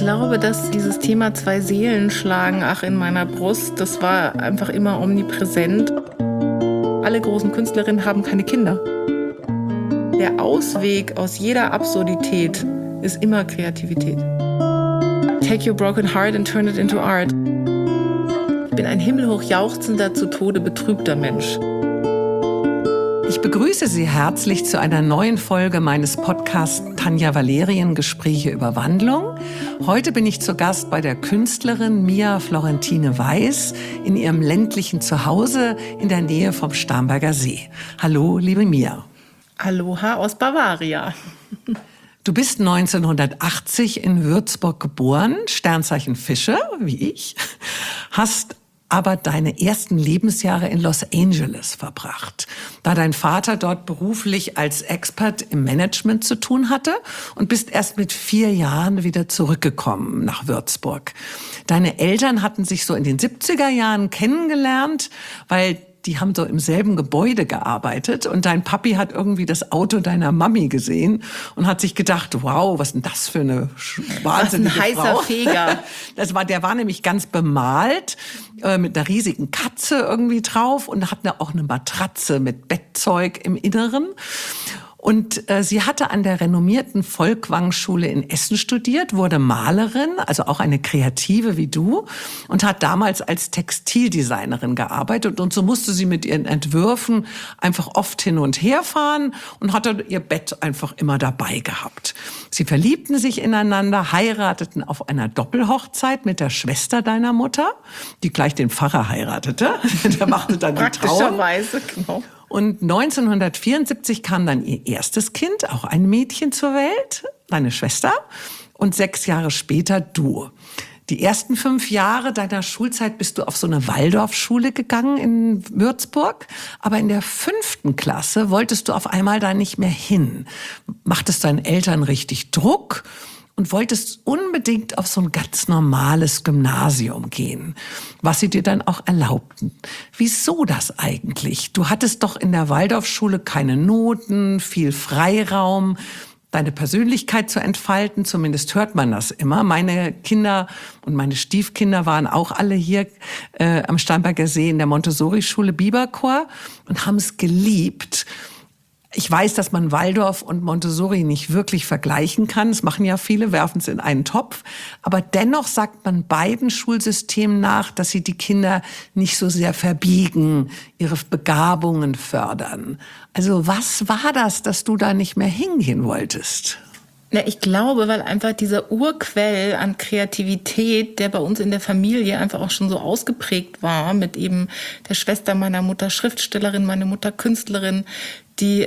glaube, dass dieses Thema zwei Seelen schlagen, in meiner Brust, das war einfach immer omnipräsent. Alle großen Künstlerinnen haben keine Kinder. Der Ausweg aus jeder Absurdität ist immer Kreativität. Take your broken heart and turn it into art. Ich bin ein himmelhoch jauchzender, zu Tode betrübter Mensch. Ich begrüße Sie herzlich zu einer neuen Folge meines Podcasts Tanja Valerien Gespräche über Wandlung. Heute bin ich zu Gast bei der Künstlerin Mia Florentine Weiß in ihrem ländlichen Zuhause in der Nähe vom Starnberger See. Hallo, liebe Mia. Aloha aus Bavaria. Du bist 1980 in Würzburg geboren, Sternzeichen Fische, wie ich, hast aber deine ersten Lebensjahre in Los Angeles verbracht, da dein Vater dort beruflich als Expert im Management zu tun hatte und bist erst mit 4 Jahren wieder zurückgekommen nach Würzburg. Deine Eltern hatten sich so in den 70er Jahren kennengelernt, weil die haben so im selben Gebäude gearbeitet und dein Papi hat irgendwie das Auto deiner Mami gesehen und hat sich gedacht, wow, was ist denn das für eine wahnsinnige Frau. Ein heißer Feger. Der war nämlich ganz bemalt mit einer riesigen Katze irgendwie drauf und hat auch eine Matratze mit Bettzeug im Inneren. Und sie hatte an der renommierten Folkwang-Schule in Essen studiert, wurde Malerin, also auch eine Kreative wie du, und hat damals als Textildesignerin gearbeitet. Und so musste sie mit ihren Entwürfen einfach oft hin und her fahren und hatte ihr Bett einfach immer dabei gehabt. Sie verliebten sich ineinander, heirateten auf einer Doppelhochzeit mit der Schwester deiner Mutter, die gleich den Pfarrer heiratete. Der machte dann die Trauung. Praktischerweise, genau. Und 1974 kam dann ihr erstes Kind, auch ein Mädchen zur Welt, deine Schwester, und 6 Jahre später du. Die ersten 5 Jahre deiner Schulzeit bist du auf so eine Waldorfschule gegangen in Würzburg, aber in der 5. Klasse wolltest du auf einmal da nicht mehr hin. Machtest deinen Eltern richtig Druck und wolltest unbedingt auf so ein ganz normales Gymnasium gehen, was sie dir dann auch erlaubten. Wieso das eigentlich? Du hattest doch in der Waldorfschule keine Noten, viel Freiraum, deine Persönlichkeit zu entfalten, zumindest hört man das immer. Meine Kinder und meine Stiefkinder waren auch alle hier am Starnberger See in der Montessori-Schule Biberchor und haben es geliebt. Ich weiß, dass man Waldorf und Montessori nicht wirklich vergleichen kann. Das machen ja viele, werfen es in einen Topf. Aber dennoch sagt man beiden Schulsystemen nach, dass sie die Kinder nicht so sehr verbiegen, ihre Begabungen fördern. Also was war das, dass du da nicht mehr hingehen wolltest? Ja, ich glaube, weil einfach dieser Urquell an Kreativität, der bei uns in der Familie einfach auch schon so ausgeprägt war, mit eben der Schwester meiner Mutter Schriftstellerin, meine Mutter Künstlerin, die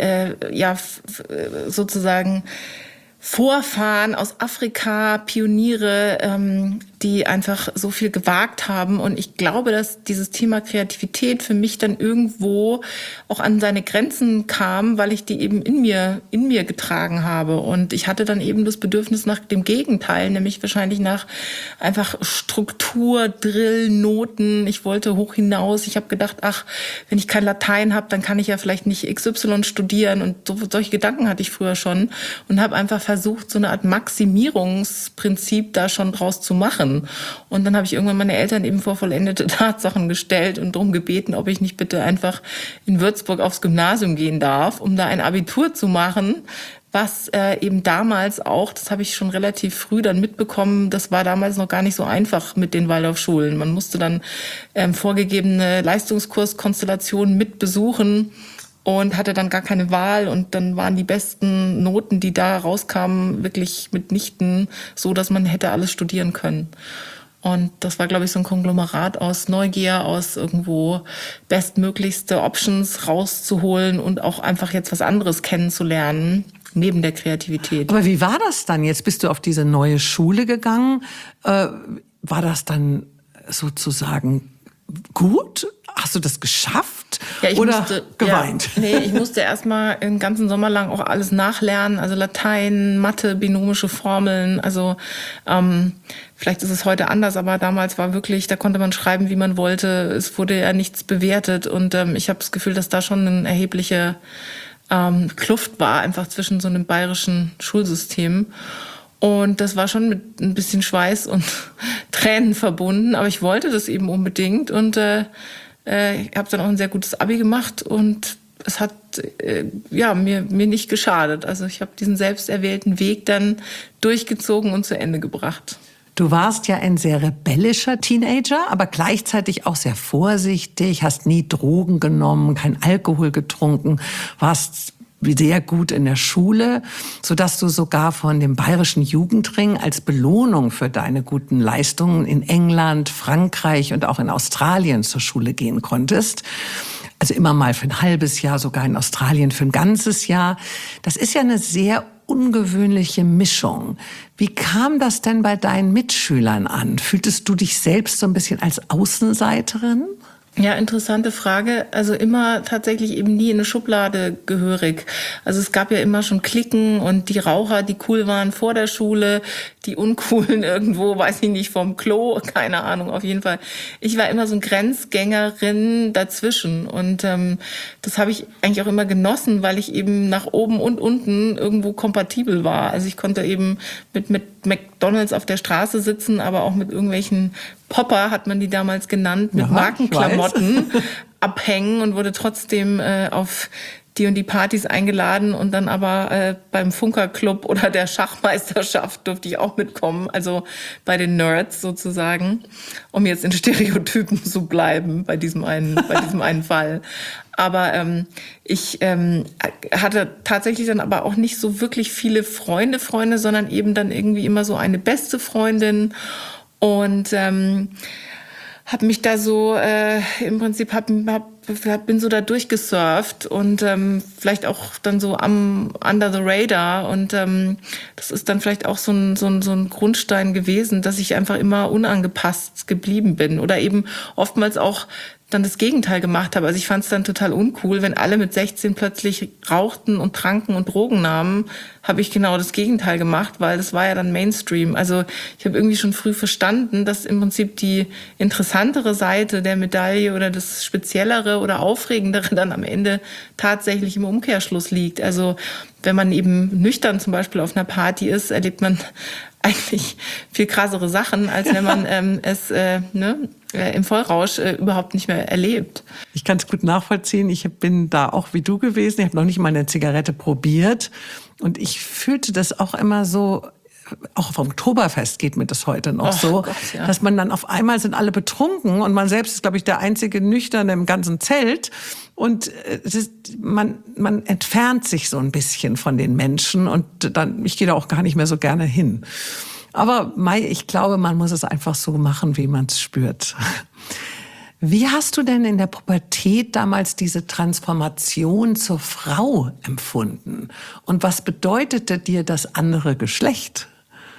sozusagen Vorfahren aus Afrika, Pioniere, die einfach so viel gewagt haben. Und ich glaube, dass dieses Thema Kreativität für mich dann irgendwo auch an seine Grenzen kam, weil ich die eben in mir getragen habe. Und ich hatte dann eben das Bedürfnis nach dem Gegenteil, nämlich wahrscheinlich nach einfach Struktur, Drill, Noten. Ich wollte hoch hinaus. Ich habe gedacht, wenn ich kein Latein habe, dann kann ich ja vielleicht nicht XY studieren. Und solche Gedanken hatte ich früher schon und habe einfach versucht, so eine Art Maximierungsprinzip da schon draus zu machen. Und dann habe ich irgendwann meine Eltern eben vor vollendete Tatsachen gestellt und darum gebeten, ob ich nicht bitte einfach in Würzburg aufs Gymnasium gehen darf, um da ein Abitur zu machen, was eben damals auch, das habe ich schon relativ früh dann mitbekommen, das war damals noch gar nicht so einfach mit den Waldorfschulen. Man musste dann vorgegebene Leistungskurskonstellationen mit besuchen und hatte dann gar keine Wahl und dann waren die besten Noten, die da rauskamen, wirklich mitnichten so, dass man hätte alles studieren können. Und das war, glaube ich, so ein Konglomerat aus Neugier, aus irgendwo bestmöglichste Options rauszuholen und auch einfach jetzt was anderes kennenzulernen, neben der Kreativität. Aber wie war das dann? Jetzt bist du auf diese neue Schule gegangen. War das dann sozusagen gut? Hast du das geschafft oder geweint? Ja, ich musste erstmal den ganzen Sommer lang auch alles nachlernen, also Latein, Mathe, binomische Formeln, also vielleicht ist es heute anders, aber damals war wirklich, da konnte man schreiben, wie man wollte, es wurde ja nichts bewertet und ich habe das Gefühl, dass da schon eine erhebliche Kluft war, einfach zwischen so einem bayerischen Schulsystem. Und das war schon mit ein bisschen Schweiß und Tränen verbunden, aber ich wollte das eben unbedingt und ich habe dann auch ein sehr gutes Abi gemacht und es hat mir nicht geschadet. Also ich habe diesen selbst erwählten Weg dann durchgezogen und zu Ende gebracht. Du warst ja ein sehr rebellischer Teenager, aber gleichzeitig auch sehr vorsichtig, hast nie Drogen genommen, kein Alkohol getrunken, warst sehr gut in der Schule, sodass du sogar von dem Bayerischen Jugendring als Belohnung für deine guten Leistungen in England, Frankreich und auch in Australien zur Schule gehen konntest. Also immer mal für ein halbes Jahr, sogar in Australien für ein ganzes Jahr. Das ist ja eine sehr ungewöhnliche Mischung. Wie kam das denn bei deinen Mitschülern an? Fühltest du dich selbst so ein bisschen als Außenseiterin? Ja, interessante Frage. Also immer tatsächlich eben nie in eine Schublade gehörig. Also es gab ja immer schon Cliquen und die Raucher, die cool waren vor der Schule, die Uncoolen irgendwo, weiß ich nicht, vom Klo, keine Ahnung, auf jeden Fall. Ich war immer so eine Grenzgängerin dazwischen und das habe ich eigentlich auch immer genossen, weil ich eben nach oben und unten irgendwo kompatibel war. Also ich konnte eben mit McDonald's auf der Straße sitzen, aber auch mit irgendwelchen Popper, hat man die damals genannt, mit Markenklamotten abhängen und wurde trotzdem auf die und die Partys eingeladen und dann aber beim Funkerclub oder der Schachmeisterschaft durfte ich auch mitkommen, also bei den Nerds sozusagen, um jetzt in Stereotypen zu bleiben bei diesem einen Fall. Aber ich hatte tatsächlich dann aber auch nicht so wirklich viele Freunde, sondern eben dann irgendwie immer so eine beste Freundin und habe mich da so im Prinzip bin so da durchgesurft und vielleicht auch dann so under the radar und das ist dann vielleicht auch so ein Grundstein gewesen, dass ich einfach immer unangepasst geblieben bin oder eben oftmals auch dann das Gegenteil gemacht habe. Also ich fand es dann total uncool, wenn alle mit 16 plötzlich rauchten und tranken und Drogen nahmen, habe ich genau das Gegenteil gemacht, weil das war ja dann Mainstream. Also ich habe irgendwie schon früh verstanden, dass im Prinzip die interessantere Seite der Medaille oder das Speziellere oder Aufregendere dann am Ende tatsächlich im Umkehrschluss liegt. Also wenn man eben nüchtern zum Beispiel auf einer Party ist, erlebt man eigentlich viel krassere Sachen, als wenn man es im Vollrausch überhaupt nicht mehr erlebt. Ich kann es gut nachvollziehen. Ich bin da auch wie du gewesen. Ich habe noch nicht mal eine Zigarette probiert. Und ich fühlte das auch immer so, auch auf dem Oktoberfest geht mir das heute noch so, Gott, ja. dass man dann auf einmal sind alle betrunken und man selbst ist, glaube ich, der einzige Nüchterne im ganzen Zelt. Und man entfernt sich so ein bisschen von den Menschen und dann, ich gehe da auch gar nicht mehr so gerne hin. Aber ich glaube, man muss es einfach so machen, wie man es spürt. Wie hast du denn in der Pubertät damals diese Transformation zur Frau empfunden? Und was bedeutete dir das andere Geschlecht?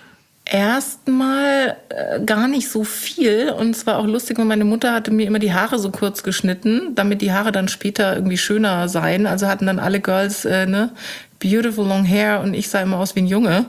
Erstmal gar nicht so viel und es war auch lustig, weil meine Mutter hatte mir immer die Haare so kurz geschnitten, damit die Haare dann später irgendwie schöner seien. Also hatten dann alle Girls beautiful long hair und ich sah immer aus wie ein Junge.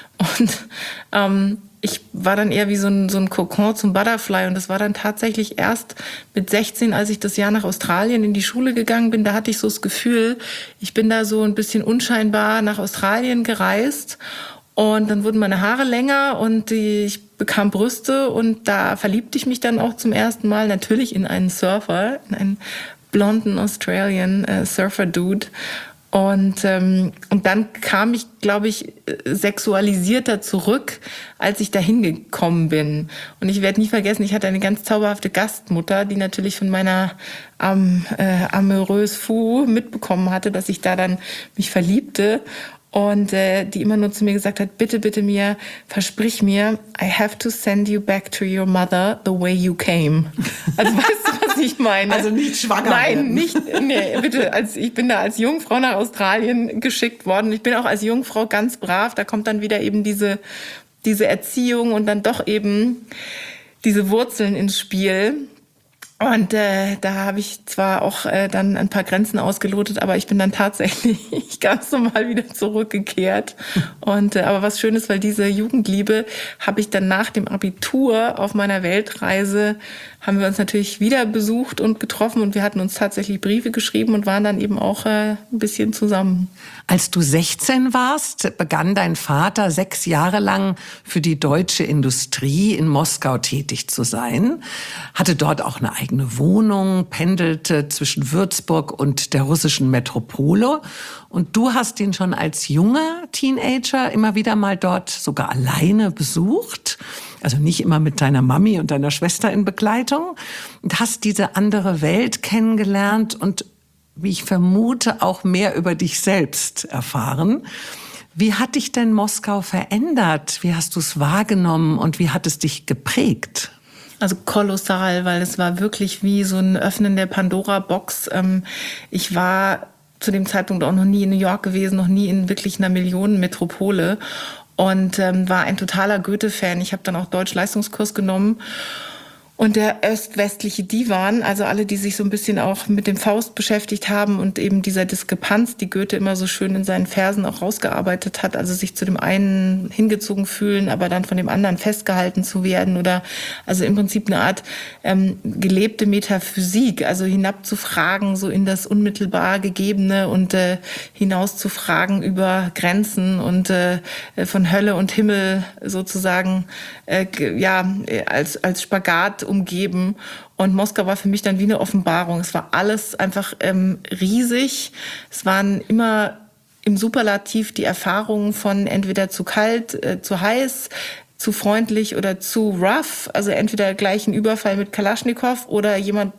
Und ich war dann eher wie so ein Kokon zum Butterfly und das war dann tatsächlich erst mit 16, als ich das Jahr nach Australien in die Schule gegangen bin, da hatte ich so das Gefühl, ich bin da so ein bisschen unscheinbar nach Australien gereist und dann wurden meine Haare länger und ich bekam Brüste und da verliebte ich mich dann auch zum ersten Mal natürlich in einen Surfer, in einen blonden Australian Surfer-Dude. Und dann kam ich, glaube ich, sexualisierter zurück, als ich dahin gekommen bin. Und ich werde nie vergessen, ich hatte eine ganz zauberhafte Gastmutter, die natürlich von meiner amoureuse fou mitbekommen hatte, dass ich da dann mich verliebte. Und die immer nur zu mir gesagt hat, bitte, bitte mir, versprich mir, I have to send you back to your mother the way you came. Also weißt du, was ich meine? Also nicht schwanger Nein, werden. bitte. Ich bin da als Jungfrau nach Australien geschickt worden. Ich bin auch als Jungfrau ganz brav. Da kommt dann wieder eben diese Erziehung und dann doch eben diese Wurzeln ins Spiel. Und da habe ich zwar auch dann ein paar Grenzen ausgelotet, aber ich bin dann tatsächlich ganz normal wieder zurückgekehrt. Und aber was schön ist, weil diese Jugendliebe habe ich dann nach dem Abitur auf meiner Weltreise, haben wir uns natürlich wieder besucht und getroffen und wir hatten uns tatsächlich Briefe geschrieben und waren dann eben auch ein bisschen zusammen. Als du 16 warst, begann dein Vater 6 Jahre lang für die deutsche Industrie in Moskau tätig zu sein, hatte dort auch eine eigene Wohnung, pendelte zwischen Würzburg und der russischen Metropole. Und du hast ihn schon als junger Teenager immer wieder mal dort sogar alleine besucht. Also nicht immer mit deiner Mami und deiner Schwester in Begleitung. Und hast diese andere Welt kennengelernt und, wie ich vermute, auch mehr über dich selbst erfahren. Wie hat dich denn Moskau verändert? Wie hast du es wahrgenommen und wie hat es dich geprägt? Also kolossal, weil es war wirklich wie so ein Öffnen der Pandora-Box. Ich war zu dem Zeitpunkt auch noch nie in New York gewesen, noch nie in wirklich einer Millionenmetropole und war ein totaler Goethe-Fan. Ich habe dann auch Deutsch-Leistungskurs genommen. Und der öst-westliche Divan, also alle, die sich so ein bisschen auch mit dem Faust beschäftigt haben und eben dieser Diskrepanz, die Goethe immer so schön in seinen Versen auch rausgearbeitet hat, also sich zu dem einen hingezogen fühlen, aber dann von dem anderen festgehalten zu werden oder also im Prinzip eine Art gelebte Metaphysik, also hinabzufragen so in das unmittelbar Gegebene und hinauszufragen über Grenzen und von Hölle und Himmel sozusagen als Spagat umgeben. Und Moskau war für mich dann wie eine Offenbarung. Es war alles einfach riesig. Es waren immer im Superlativ die Erfahrungen von entweder zu kalt, zu heiß, zu freundlich oder zu rough. Also entweder gleich ein Überfall mit Kalaschnikow oder jemand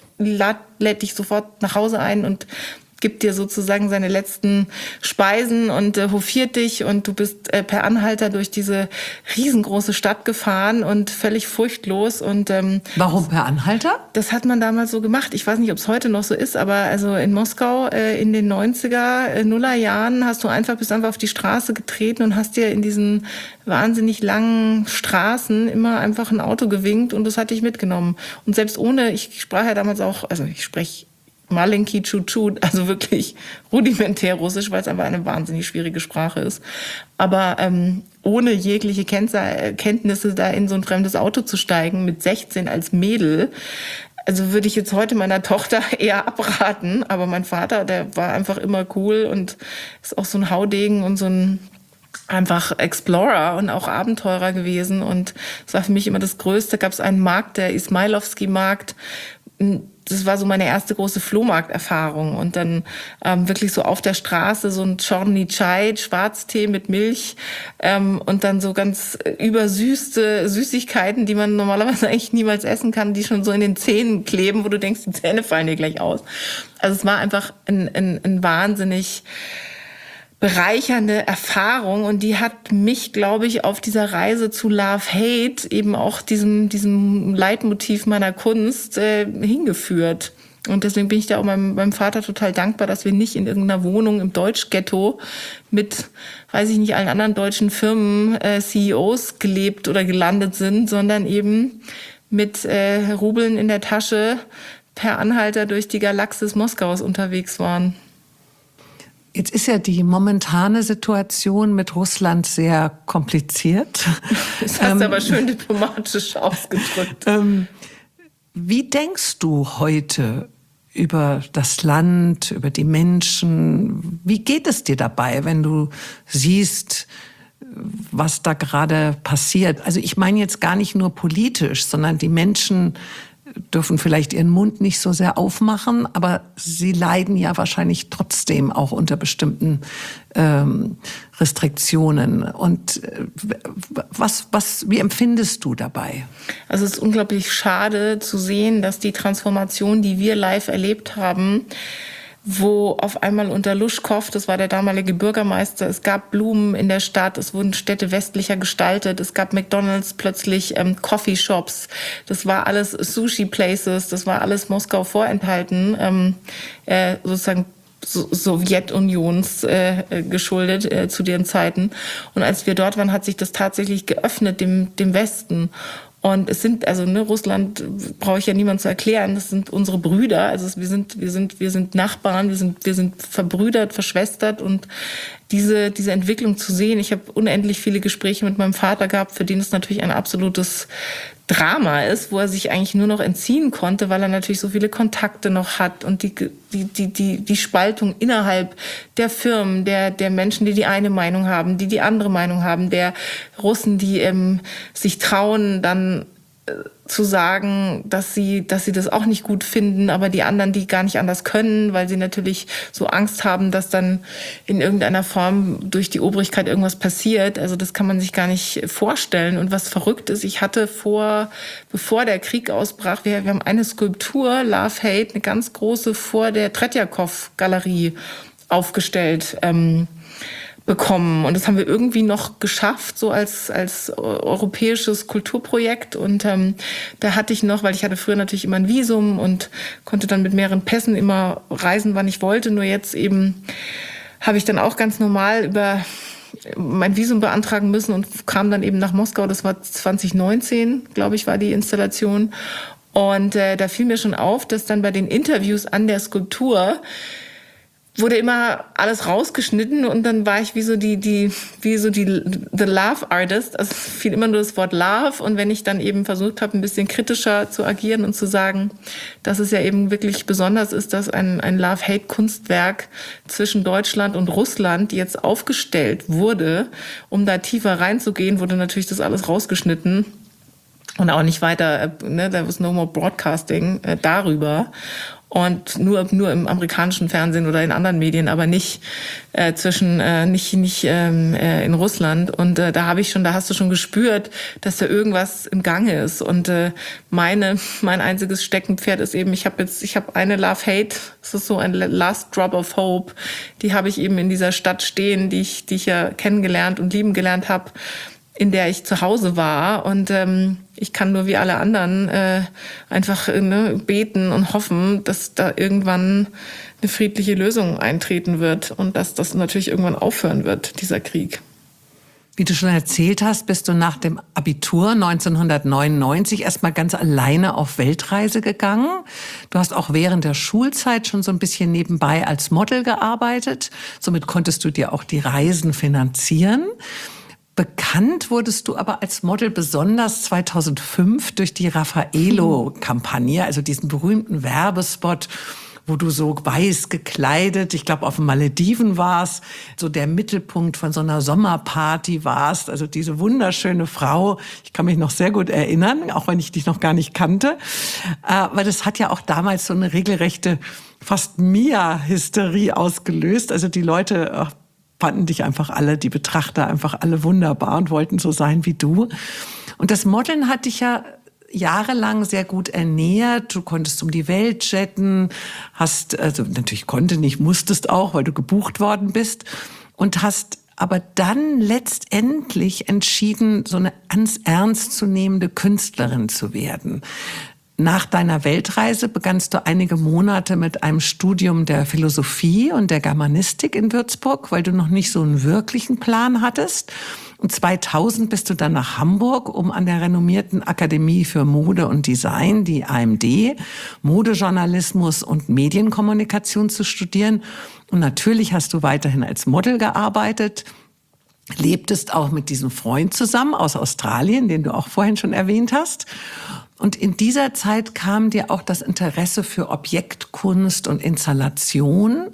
lädt dich sofort nach Hause ein und gibt dir sozusagen seine letzten Speisen und hofiert dich und du bist per Anhalter durch diese riesengroße Stadt gefahren und völlig furchtlos. Und warum per Anhalter? Das hat man damals so gemacht. Ich weiß nicht, ob es heute noch so ist, aber also in Moskau in den 90er, Nullerjahren bist einfach auf die Straße getreten und hast dir in diesen wahnsinnig langen Straßen immer einfach ein Auto gewinkt und das hat dich mitgenommen. Und selbst ohne, ich sprach ja damals auch, also ich spreche Malenki Chuchu, also wirklich rudimentär Russisch, weil es einfach eine wahnsinnig schwierige Sprache ist. Aber ohne jegliche Kenntnisse da in so ein fremdes Auto zu steigen, mit 16 als Mädel, also würde ich jetzt heute meiner Tochter eher abraten. Aber mein Vater, der war einfach immer cool und ist auch so ein Haudegen und so ein einfach Explorer und auch Abenteurer gewesen. Und es war für mich immer das Größte. Gab es einen Markt, der Ismailovski-Markt. Das war so meine erste große Flohmarkterfahrung. Und dann wirklich so auf der Straße so ein Chorny Chai, Schwarztee mit Milch und dann so ganz übersüßte Süßigkeiten, die man normalerweise eigentlich niemals essen kann, die schon so in den Zähnen kleben, wo du denkst, die Zähne fallen dir gleich aus. Also es war einfach ein wahnsinnig bereichernde Erfahrung und die hat mich, glaube ich, auf dieser Reise zu Love-Hate eben auch diesem Leitmotiv meiner Kunst hingeführt. Und deswegen bin ich da auch meinem Vater total dankbar, dass wir nicht in irgendeiner Wohnung im Deutschghetto mit, weiß ich nicht, allen anderen deutschen Firmen CEOs gelebt oder gelandet sind, sondern eben mit Rubeln in der Tasche per Anhalter durch die Galaxis Moskaus unterwegs waren. Jetzt ist ja die momentane Situation mit Russland sehr kompliziert. Das hast du aber schön diplomatisch ausgedrückt. Wie denkst du heute über das Land, über die Menschen? Wie geht es dir dabei, wenn du siehst, was da gerade passiert? Also ich meine jetzt gar nicht nur politisch, sondern die Menschen dürfen vielleicht ihren Mund nicht so sehr aufmachen, aber sie leiden ja wahrscheinlich trotzdem auch unter bestimmten Restriktionen. Und wie empfindest du dabei? Also es ist unglaublich schade zu sehen, dass die Transformation, die wir live erlebt haben, wo auf einmal unter Luschkow, das war der damalige Bürgermeister, es gab Blumen in der Stadt, es wurden Städte westlicher gestaltet, es gab McDonald's plötzlich, Coffeeshops, das war alles Sushi-Places, das war alles Moskau vorenthalten, sozusagen Sowjetunions geschuldet zu den Zeiten. Und als wir dort waren, hat sich das tatsächlich geöffnet dem Westen. Und es sind, also Russland brauche ich ja niemand zu erklären, das sind unsere Brüder, also wir sind Nachbarn, wir sind verbrüdert, verschwestert und diese Entwicklung zu sehen. Ich habe unendlich viele Gespräche mit meinem Vater gehabt, für den es natürlich ein absolutes Drama ist, wo er sich eigentlich nur noch entziehen konnte, weil er natürlich so viele Kontakte noch hat und die Spaltung innerhalb der Firmen, der Menschen, die eine Meinung haben, die andere Meinung haben, der Russen, die sich trauen, dann zu sagen, dass sie das auch nicht gut finden, aber die anderen, die gar nicht anders können, weil sie natürlich so Angst haben, dass dann in irgendeiner Form durch die Obrigkeit irgendwas passiert. Also das kann man sich gar nicht vorstellen. Und was verrückt ist, ich hatte bevor der Krieg ausbrach, wir haben eine Skulptur, Love Hate, eine ganz große vor der Tretjakow-Galerie aufgestellt bekommen. Und das haben wir irgendwie noch geschafft, so als europäisches Kulturprojekt. Und da hatte ich noch, weil ich hatte früher natürlich immer ein Visum und konnte dann mit mehreren Pässen immer reisen, wann ich wollte. Nur jetzt eben habe ich dann auch ganz normal über mein Visum beantragen müssen und kam dann eben nach Moskau. Das war 2019, glaube ich, war die Installation. Und da fiel mir schon auf, dass dann bei den Interviews an der Skulptur wurde immer alles rausgeschnitten und dann war ich wie so die The Love Artist. Also es fiel immer nur das Wort Love und wenn ich dann eben versucht habe, ein bisschen kritischer zu agieren und zu sagen, dass es ja eben wirklich besonders ist, dass ein Love-Hate-Kunstwerk zwischen Deutschland und Russland jetzt aufgestellt wurde, um da tiefer reinzugehen, wurde natürlich das alles rausgeschnitten. Und auch nicht weiter, there was no more broadcasting darüber. Und nur im amerikanischen Fernsehen oder in anderen Medien, aber nicht nicht in Russland. Und da hast du schon gespürt, dass da irgendwas im Gange ist. Und mein einziges Steckenpferd ist eben, ich habe eine Love Hate, das ist so ein Last Drop of Hope, die habe ich eben in dieser Stadt stehen, die ich ja kennengelernt und lieben gelernt habe, in der ich zu Hause war. Und ich kann nur wie alle anderen einfach beten und hoffen, dass da irgendwann eine friedliche Lösung eintreten wird und dass das natürlich irgendwann aufhören wird, dieser Krieg. Wie du schon erzählt hast, bist du nach dem Abitur 1999 erstmal ganz alleine auf Weltreise gegangen. Du hast auch während der Schulzeit schon so ein bisschen nebenbei als Model gearbeitet. Somit konntest du dir auch die Reisen finanzieren. Bekannt wurdest du aber als Model besonders 2005 durch die Raffaello-Kampagne, also diesen berühmten Werbespot, wo du so weiß gekleidet, ich glaube auf den Malediven warst, so der Mittelpunkt von so einer Sommerparty warst, also diese wunderschöne Frau. Ich kann mich noch sehr gut erinnern, auch wenn ich dich noch gar nicht kannte. Aber das hat ja auch damals so eine regelrechte, fast Mia-Hysterie ausgelöst. Also die Leute fanden dich einfach alle, die Betrachter einfach alle wunderbar und wollten so sein wie du. Und das Modeln hat dich ja jahrelang sehr gut ernährt. Du konntest um die Welt jetten, also natürlich musstest auch, weil du gebucht worden bist und hast aber dann letztendlich entschieden, so eine ganz ernstzunehmende Künstlerin zu werden. Nach deiner Weltreise begannst du einige Monate mit einem Studium der Philosophie und der Germanistik in Würzburg, weil du noch nicht so einen wirklichen Plan hattest. Und 2000 bist du dann nach Hamburg, um an der renommierten Akademie für Mode und Design, die AMD, Modejournalismus und Medienkommunikation zu studieren. Und natürlich hast du weiterhin als Model gearbeitet, lebtest auch mit diesem Freund zusammen aus Australien, den du auch vorhin schon erwähnt hast. Und in dieser Zeit kam dir auch das Interesse für Objektkunst und Installation.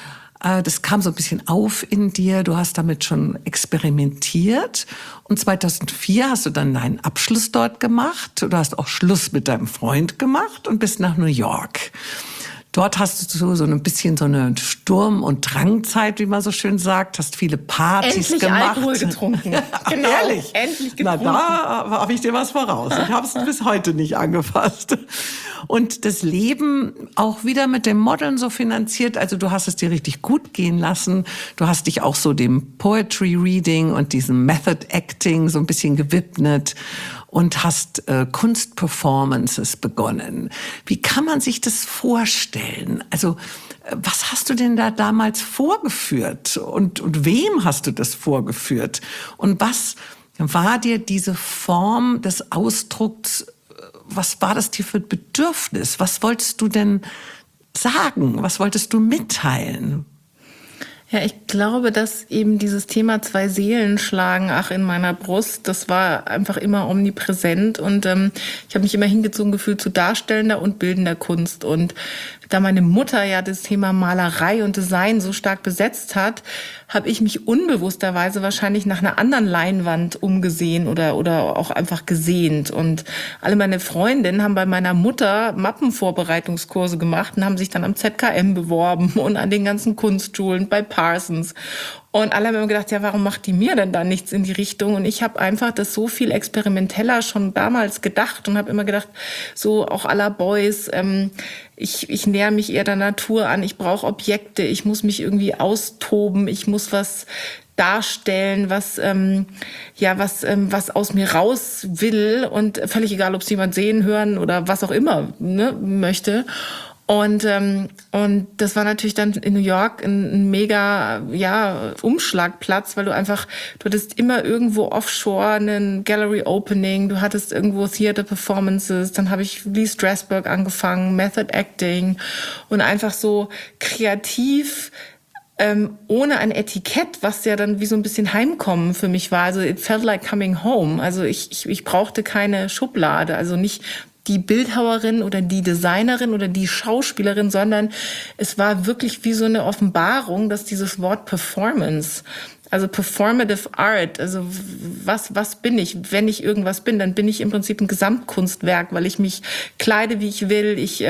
Das kam so ein bisschen auf in dir. Du hast damit schon experimentiert. Und 2004 hast du dann deinen Abschluss dort gemacht. Du hast auch Schluss mit deinem Freund gemacht und bist nach New York. Dort hast du so ein bisschen so eine Sturm- und Drangzeit, wie man so schön sagt, hast viele Partys endlich gemacht. Alkohol getrunken. Genau, ehrlich? Endlich getrunken. Na, da habe ich dir was voraus. Ich habe es bis heute nicht angefasst. Und das Leben auch wieder mit dem Modeln so finanziert. Also du hast es dir richtig gut gehen lassen. Du hast dich auch so dem Poetry Reading und diesem Method Acting so ein bisschen gewidmet und hast Kunstperformances begonnen. Wie kann man sich das vorstellen? Also was hast du denn da damals vorgeführt und wem hast du das vorgeführt? Und was war dir diese Form des Ausdrucks, was war das dir für ein Bedürfnis? Was wolltest du denn sagen? Was wolltest du mitteilen? Ja, ich glaube, dass eben dieses Thema zwei Seelen schlagen, ach, in meiner Brust, das war einfach immer omnipräsent und ich habe mich immer hingezogen gefühlt zu darstellender und bildender Kunst. Und da meine Mutter ja das Thema Malerei und Design so stark besetzt hat, habe ich mich unbewussterweise wahrscheinlich nach einer anderen Leinwand umgesehen oder auch einfach gesehnt. Und alle meine Freundinnen haben bei meiner Mutter Mappenvorbereitungskurse gemacht und haben sich dann am ZKM beworben und an den ganzen Kunstschulen bei Parsons. Und alle haben immer gedacht, ja, warum macht die mir denn da nichts in die Richtung? Und ich habe einfach das so viel experimenteller schon damals gedacht und habe immer gedacht, so auch à la Beuys, ich näher mich eher der Natur an, ich brauche Objekte, ich muss mich irgendwie austoben, ich muss was darstellen, was aus mir raus will und völlig egal, ob es jemand sehen, hören oder was auch immer möchte. Und das war natürlich dann in New York ein mega, Umschlagplatz, weil du hattest immer irgendwo offshore einen Gallery Opening, du hattest irgendwo Theater Performances, dann habe ich Lee Strasberg angefangen, Method Acting und einfach so kreativ, ohne ein Etikett, was ja dann wie so ein bisschen Heimkommen für mich war. Also it felt like coming home. Also ich brauchte keine Schublade, also nicht die Bildhauerin oder die Designerin oder die Schauspielerin, sondern es war wirklich wie so eine Offenbarung, dass dieses Wort Performance, also Performative Art, also was bin ich? Wenn ich irgendwas bin, dann bin ich im Prinzip ein Gesamtkunstwerk, weil ich mich kleide, wie ich will. Ich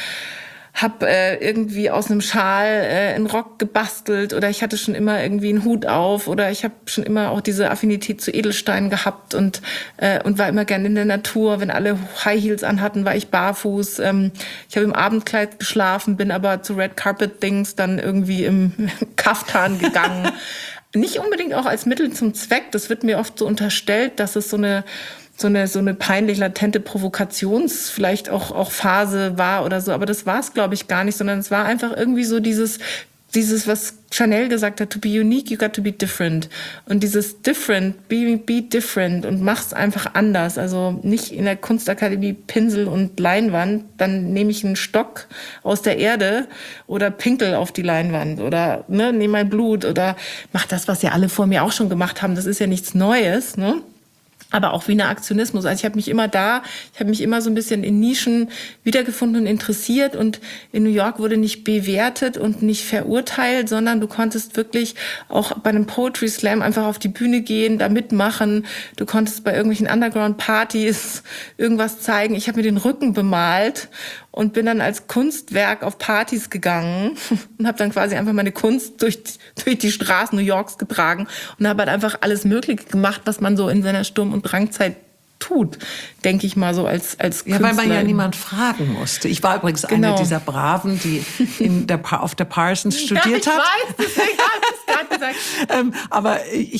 habe irgendwie aus einem Schal einen Rock gebastelt oder ich hatte schon immer irgendwie einen Hut auf oder ich habe schon immer auch diese Affinität zu Edelsteinen gehabt und war immer gern in der Natur. Wenn alle High Heels anhatten, war ich barfuß. Ich habe im Abendkleid geschlafen, bin aber zu Red Carpet Dings dann irgendwie im Kaftan gegangen. Nicht unbedingt auch als Mittel zum Zweck. Das wird mir oft so unterstellt, dass es so eine peinlich latente vielleicht auch Phase war oder so. Aber das war es, glaube ich, gar nicht, sondern es war einfach irgendwie so dieses, was Chanel gesagt hat, to be unique, you got to be different. Und dieses different, be different und mach's einfach anders. Also nicht in der Kunstakademie Pinsel und Leinwand, dann nehme ich einen Stock aus der Erde oder pinkel auf die Leinwand oder nehme mein Blut oder mach das, was ja alle vor mir auch schon gemacht haben. Das ist ja nichts Neues, ne? Aber auch wie ein Aktionismus. Also ich habe mich immer so ein bisschen in Nischen wiedergefunden und interessiert und in New York wurde nicht bewertet und nicht verurteilt, sondern du konntest wirklich auch bei einem Poetry Slam einfach auf die Bühne gehen, da mitmachen. Du konntest bei irgendwelchen Underground-Partys irgendwas zeigen. Ich habe mir den Rücken bemalt und bin dann als Kunstwerk auf Partys gegangen und habe dann quasi einfach meine Kunst durch die Straßen New Yorks getragen und habe halt einfach alles Mögliche gemacht, was man so in seiner Sturm- und Drangzeit tut, denke ich mal so als Künstler. Ja, weil man ja niemand fragen musste. Ich war übrigens eine dieser Braven, die auf der Parsons studiert hat. Ich weiß, deswegen habe ich es gerade gesagt. Aber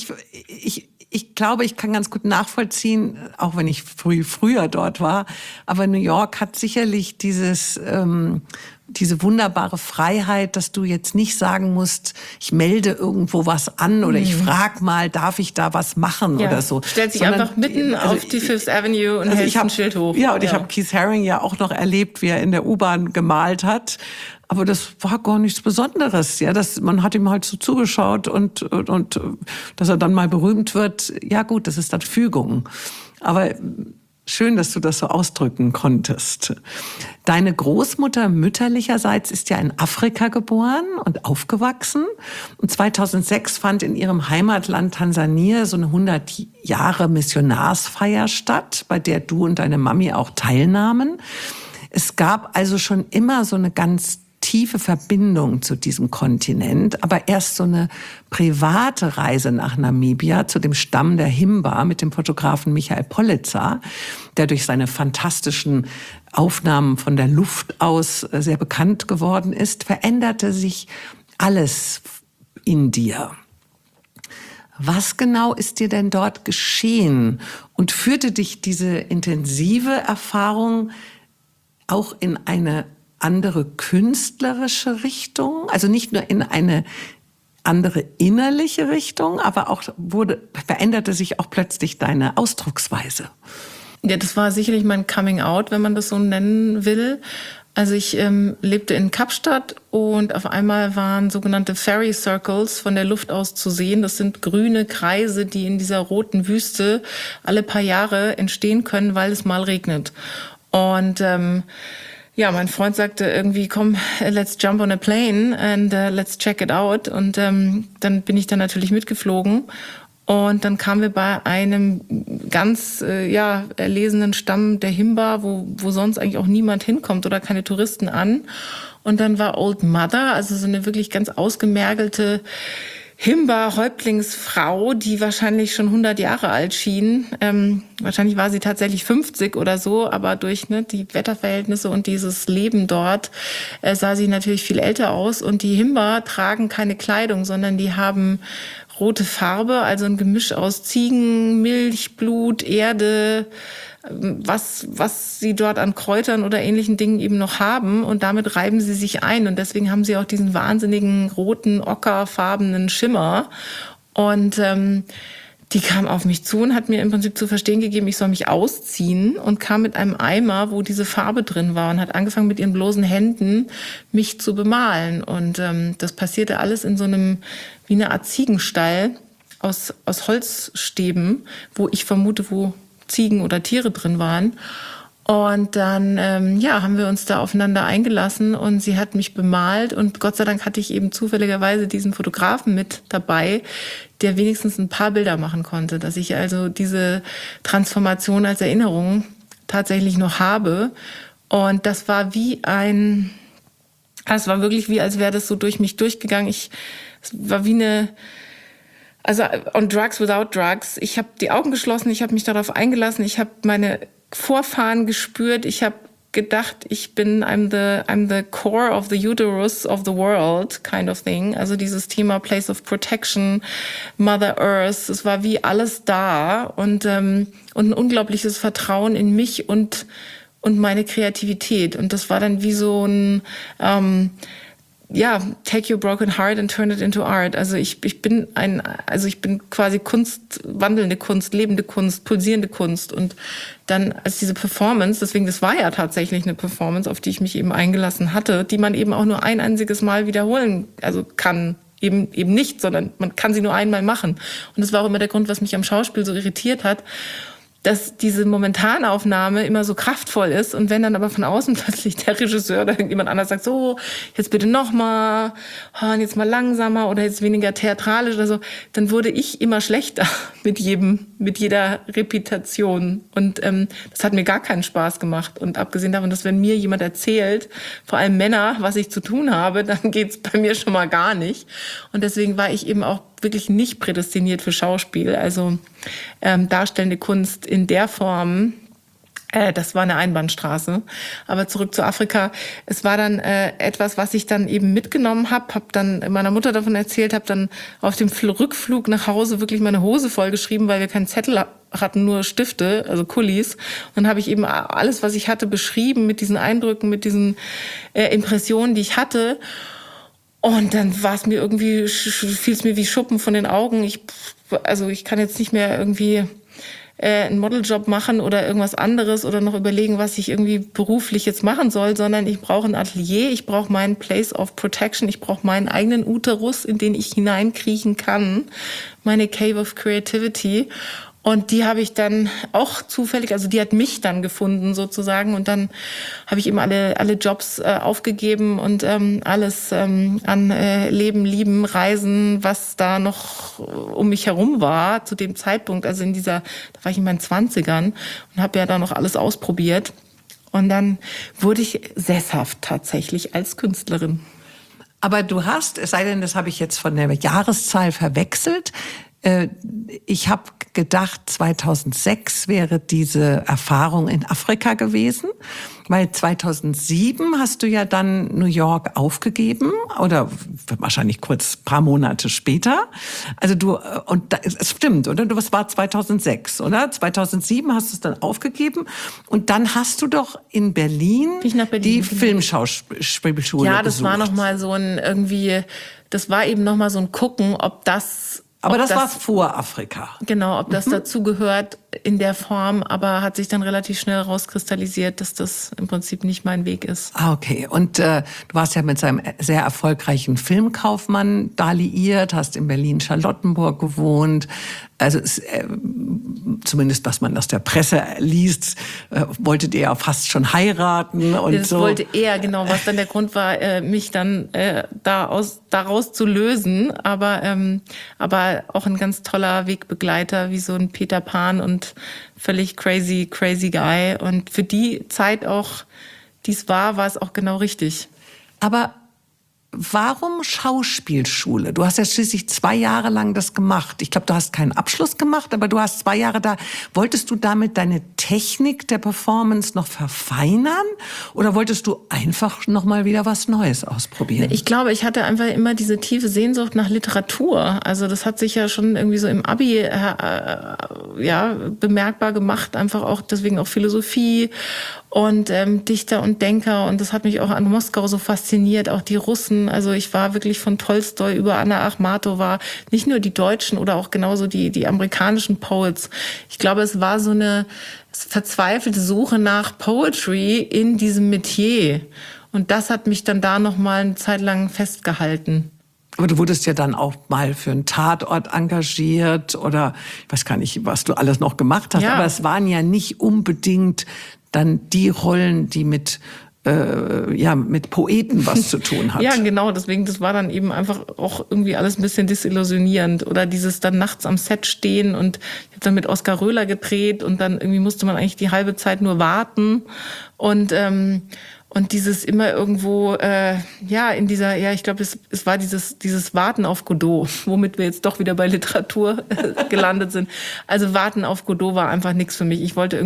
ich glaube, ich kann ganz gut nachvollziehen, auch wenn ich früher dort war, aber New York hat sicherlich diese wunderbare Freiheit, dass du jetzt nicht sagen musst, ich melde irgendwo was an oder ich frag mal, darf ich da was machen oder so. Stellt sich einfach mitten auf die Fifth Avenue und hält ein Schild hoch. Ja, und ich habe Keith Haring ja auch noch erlebt, wie er in der U-Bahn gemalt hat. Aber das war gar nichts Besonderes. Ja, man hat ihm halt so zugeschaut und dass er dann mal berühmt wird. Ja gut, das ist dann Fügung. Aber schön, dass du das so ausdrücken konntest. Deine Großmutter mütterlicherseits ist ja in Afrika geboren und aufgewachsen. Und 2006 fand in ihrem Heimatland Tansania so eine 100 Jahre Missionarsfeier statt, bei der du und deine Mami auch teilnahmen. Es gab also schon immer so eine ganz tiefe Verbindung zu diesem Kontinent, aber erst so eine private Reise nach Namibia zu dem Stamm der Himba mit dem Fotografen Michael Politzer, der durch seine fantastischen Aufnahmen von der Luft aus sehr bekannt geworden ist, veränderte sich alles in dir. Was genau ist dir denn dort geschehen und führte dich diese intensive Erfahrung auch in eine andere künstlerische Richtung, also nicht nur in eine andere innerliche Richtung, aber auch veränderte sich auch plötzlich deine Ausdrucksweise. Ja, das war sicherlich mein Coming Out, wenn man das so nennen will. Also ich lebte in Kapstadt und auf einmal waren sogenannte Fairy Circles von der Luft aus zu sehen. Das sind grüne Kreise, die in dieser roten Wüste alle paar Jahre entstehen können, weil es mal regnet. Und ja, mein Freund sagte irgendwie, komm, let's jump on a plane and let's check it out. Und dann bin ich dann natürlich mitgeflogen. Und dann kamen wir bei einem ganz erlesenen Stamm der Himba, wo sonst eigentlich auch niemand hinkommt oder keine Touristen an. Und dann war Old Mother, also so eine wirklich ganz ausgemergelte Himba-Häuptlingsfrau, die wahrscheinlich schon 100 Jahre alt schien. Wahrscheinlich war sie tatsächlich 50 oder so, aber durch die Wetterverhältnisse und dieses Leben dort sah sie natürlich viel älter aus. Und die Himba tragen keine Kleidung, sondern die haben rote Farbe, also ein Gemisch aus Ziegen, Milch, Blut, Erde, was sie dort an Kräutern oder ähnlichen Dingen eben noch haben. Und damit reiben sie sich ein. Und deswegen haben sie auch diesen wahnsinnigen roten, ockerfarbenen Schimmer. Und die kam auf mich zu und hat mir im Prinzip zu verstehen gegeben, ich soll mich ausziehen, und kam mit einem Eimer, wo diese Farbe drin war, und hat angefangen mit ihren bloßen Händen mich zu bemalen. Und das passierte alles in so einem, wie eine Art Ziegenstall aus Holzstäben, wo ich vermute, wo Ziegen oder Tiere drin waren. Und dann haben wir uns da aufeinander eingelassen und sie hat mich bemalt, und Gott sei Dank hatte ich eben zufälligerweise diesen Fotografen mit dabei, der wenigstens ein paar Bilder machen konnte, dass ich also diese Transformation als Erinnerung tatsächlich noch habe. Und das war es war wirklich wie, als wäre das so durch mich durchgegangen. Es war wie also on drugs without drugs. Ich habe die Augen geschlossen, ich habe mich darauf eingelassen, ich habe meine Vorfahren gespürt, ich habe gedacht, I'm the core of the uterus of the world, kind of thing. Also dieses Thema Place of Protection, Mother Earth, es war wie alles da, und ein unglaubliches Vertrauen in mich und meine Kreativität. Und das war dann wie so ein take your broken heart and turn it into art. Also ich bin quasi Kunst, wandelnde Kunst, lebende Kunst, pulsierende Kunst. Und dann als diese Performance, deswegen, das war ja tatsächlich eine Performance, auf die ich mich eben eingelassen hatte, die man eben auch nur ein einziges Mal wiederholen, also kann. Eben nicht, sondern man kann sie nur einmal machen. Und das war auch immer der Grund, was mich am Schauspiel so irritiert hat, dass diese Momentanaufnahme immer so kraftvoll ist, und wenn dann aber von außen plötzlich der Regisseur oder irgendjemand anders sagt, so, jetzt bitte nochmal, und jetzt mal langsamer oder jetzt weniger theatralisch oder so, dann wurde ich immer schlechter mit jeder Repetition, und das hat mir gar keinen Spaß gemacht. Und abgesehen davon, dass wenn mir jemand erzählt, vor allem Männer, was ich zu tun habe, dann geht's bei mir schon mal gar nicht. Und deswegen war ich eben auch wirklich nicht prädestiniert für Schauspiel. Also darstellende Kunst in der Form, das war eine Einbahnstraße. Aber zurück zu Afrika. Es war dann etwas, was ich dann eben mitgenommen habe dann meiner Mutter davon erzählt, habe dann auf dem Rückflug nach Hause wirklich meine Hose vollgeschrieben, weil wir keinen Zettel hatten, nur Stifte, also Kulis. Und dann habe ich eben alles, was ich hatte, beschrieben mit diesen Eindrücken, mit diesen Impressionen, die ich hatte. Und dann fiel es mir wie Schuppen von den Augen. Ich kann jetzt nicht mehr irgendwie einen Modeljob machen oder irgendwas anderes oder noch überlegen, was ich irgendwie beruflich jetzt machen soll, sondern ich brauche ein Atelier, ich brauche meinen Place of Protection, ich brauche meinen eigenen Uterus, in den ich hineinkriechen kann, meine Cave of Creativity. Und die habe ich dann auch zufällig, also die hat mich dann gefunden sozusagen. Und dann habe ich eben alle Jobs aufgegeben und alles an Leben, Lieben, Reisen, was da noch um mich herum war zu dem Zeitpunkt. Also da war ich in meinen 20ern und habe ja da noch alles ausprobiert. Und dann wurde ich sesshaft tatsächlich als Künstlerin. Aber du hast, es sei denn, das habe ich jetzt von der Jahreszahl verwechselt, Ich habe gedacht, 2006 wäre diese Erfahrung in Afrika gewesen, weil 2007 hast du ja dann New York aufgegeben oder wahrscheinlich kurz paar Monate später. Also es stimmt, oder? Das war 2006, oder? 2007 hast du es dann aufgegeben und dann hast du doch in Berlin, die Filmschauspielschule Ja, das besucht. war nochmal so das war eben nochmal so ein Gucken, ob das... Aber das war vor Afrika. Genau, ob das dazu gehört in der Form, aber hat sich dann relativ schnell rauskristallisiert, dass das im Prinzip nicht mein Weg ist. Ah, okay. Und du warst ja mit seinem sehr erfolgreichen Filmkaufmann da liiert, hast in Berlin-Charlottenburg gewohnt. Also zumindest, was man aus der Presse liest, wolltet ihr ja fast schon heiraten und das so. Wollte er, genau, was dann der Grund war, mich dann daraus zu lösen. Aber auch ein ganz toller Wegbegleiter, wie so ein Peter Pan und völlig crazy guy. Und für die Zeit auch, die es war es auch genau richtig. Aber warum Schauspielschule? Du hast ja schließlich 2 Jahre lang das gemacht. Ich glaube, du hast keinen Abschluss gemacht, aber du hast 2 Jahre da. Wolltest du damit deine Technik der Performance noch verfeinern? Oder wolltest du einfach noch mal wieder was Neues ausprobieren? Ich glaube, ich hatte einfach immer diese tiefe Sehnsucht nach Literatur. Also das hat sich ja schon irgendwie so im Abi bemerkbar gemacht. Einfach auch deswegen auch Philosophie und Dichter und Denker. Und das hat mich auch an Moskau so fasziniert, auch die Russen. Also ich war wirklich von Tolstoi über Anna Achmatova, nicht nur die Deutschen oder auch genauso die amerikanischen Poets. Ich glaube, es war so eine verzweifelte Suche nach Poetry in diesem Metier. Und das hat mich dann da noch mal eine Zeit lang festgehalten. Aber du wurdest ja dann auch mal für einen Tatort engagiert oder ich weiß gar nicht, was du alles noch gemacht hast. Ja. Aber es waren ja nicht unbedingt dann die Rollen, die mit Poeten was zu tun hat. Ja, genau. Deswegen, das war dann eben einfach auch irgendwie alles ein bisschen desillusionierend. Oder dieses dann nachts am Set stehen und ich habe dann mit Oskar Röhler gedreht und dann irgendwie musste man eigentlich die halbe Zeit nur warten und dieses immer irgendwo, ich glaube, es war dieses Warten auf Godot, womit wir jetzt doch wieder bei Literatur gelandet sind. Also Warten auf Godot war einfach nichts für mich. Ich wollte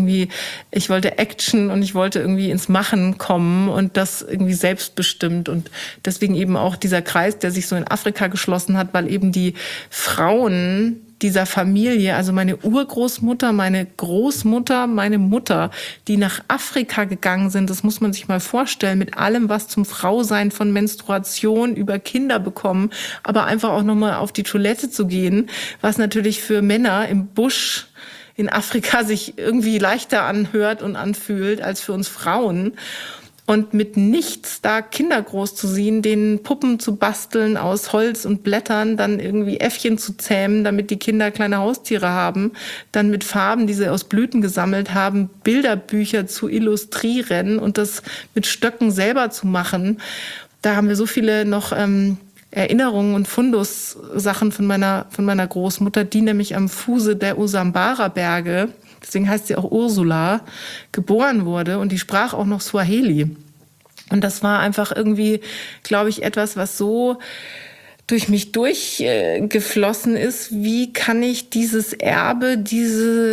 Action und ich wollte irgendwie ins Machen kommen und das irgendwie selbstbestimmt. Und deswegen eben auch dieser Kreis, der sich so in Afrika geschlossen hat, weil eben die Frauen dieser Familie, also meine Urgroßmutter, meine Großmutter, meine Mutter, die nach Afrika gegangen sind, das muss man sich mal vorstellen, mit allem, was zum Frausein von Menstruation über Kinder bekommen, aber einfach auch nochmal auf die Toilette zu gehen, was natürlich für Männer im Busch in Afrika sich irgendwie leichter anhört und anfühlt als für uns Frauen. Und mit nichts da Kinder großzuziehen, denen Puppen zu basteln aus Holz und Blättern, dann irgendwie Äffchen zu zähmen, damit die Kinder kleine Haustiere haben, dann mit Farben, die sie aus Blüten gesammelt haben, Bilderbücher zu illustrieren und das mit Stöcken selber zu machen. Da haben wir so viele noch Erinnerungen und Fundussachen von meiner Großmutter, die nämlich am Fuße der Usambara-Berge, deswegen heißt sie auch Ursula, geboren wurde und die sprach auch noch Swahili. Und das war einfach irgendwie, glaube ich, etwas, was so durch mich durchgeflossen ist. Wie kann ich dieses Erbe, diese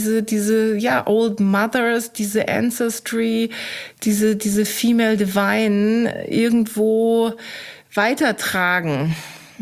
Old Mothers, diese Ancestry, diese Female Divine irgendwo weitertragen?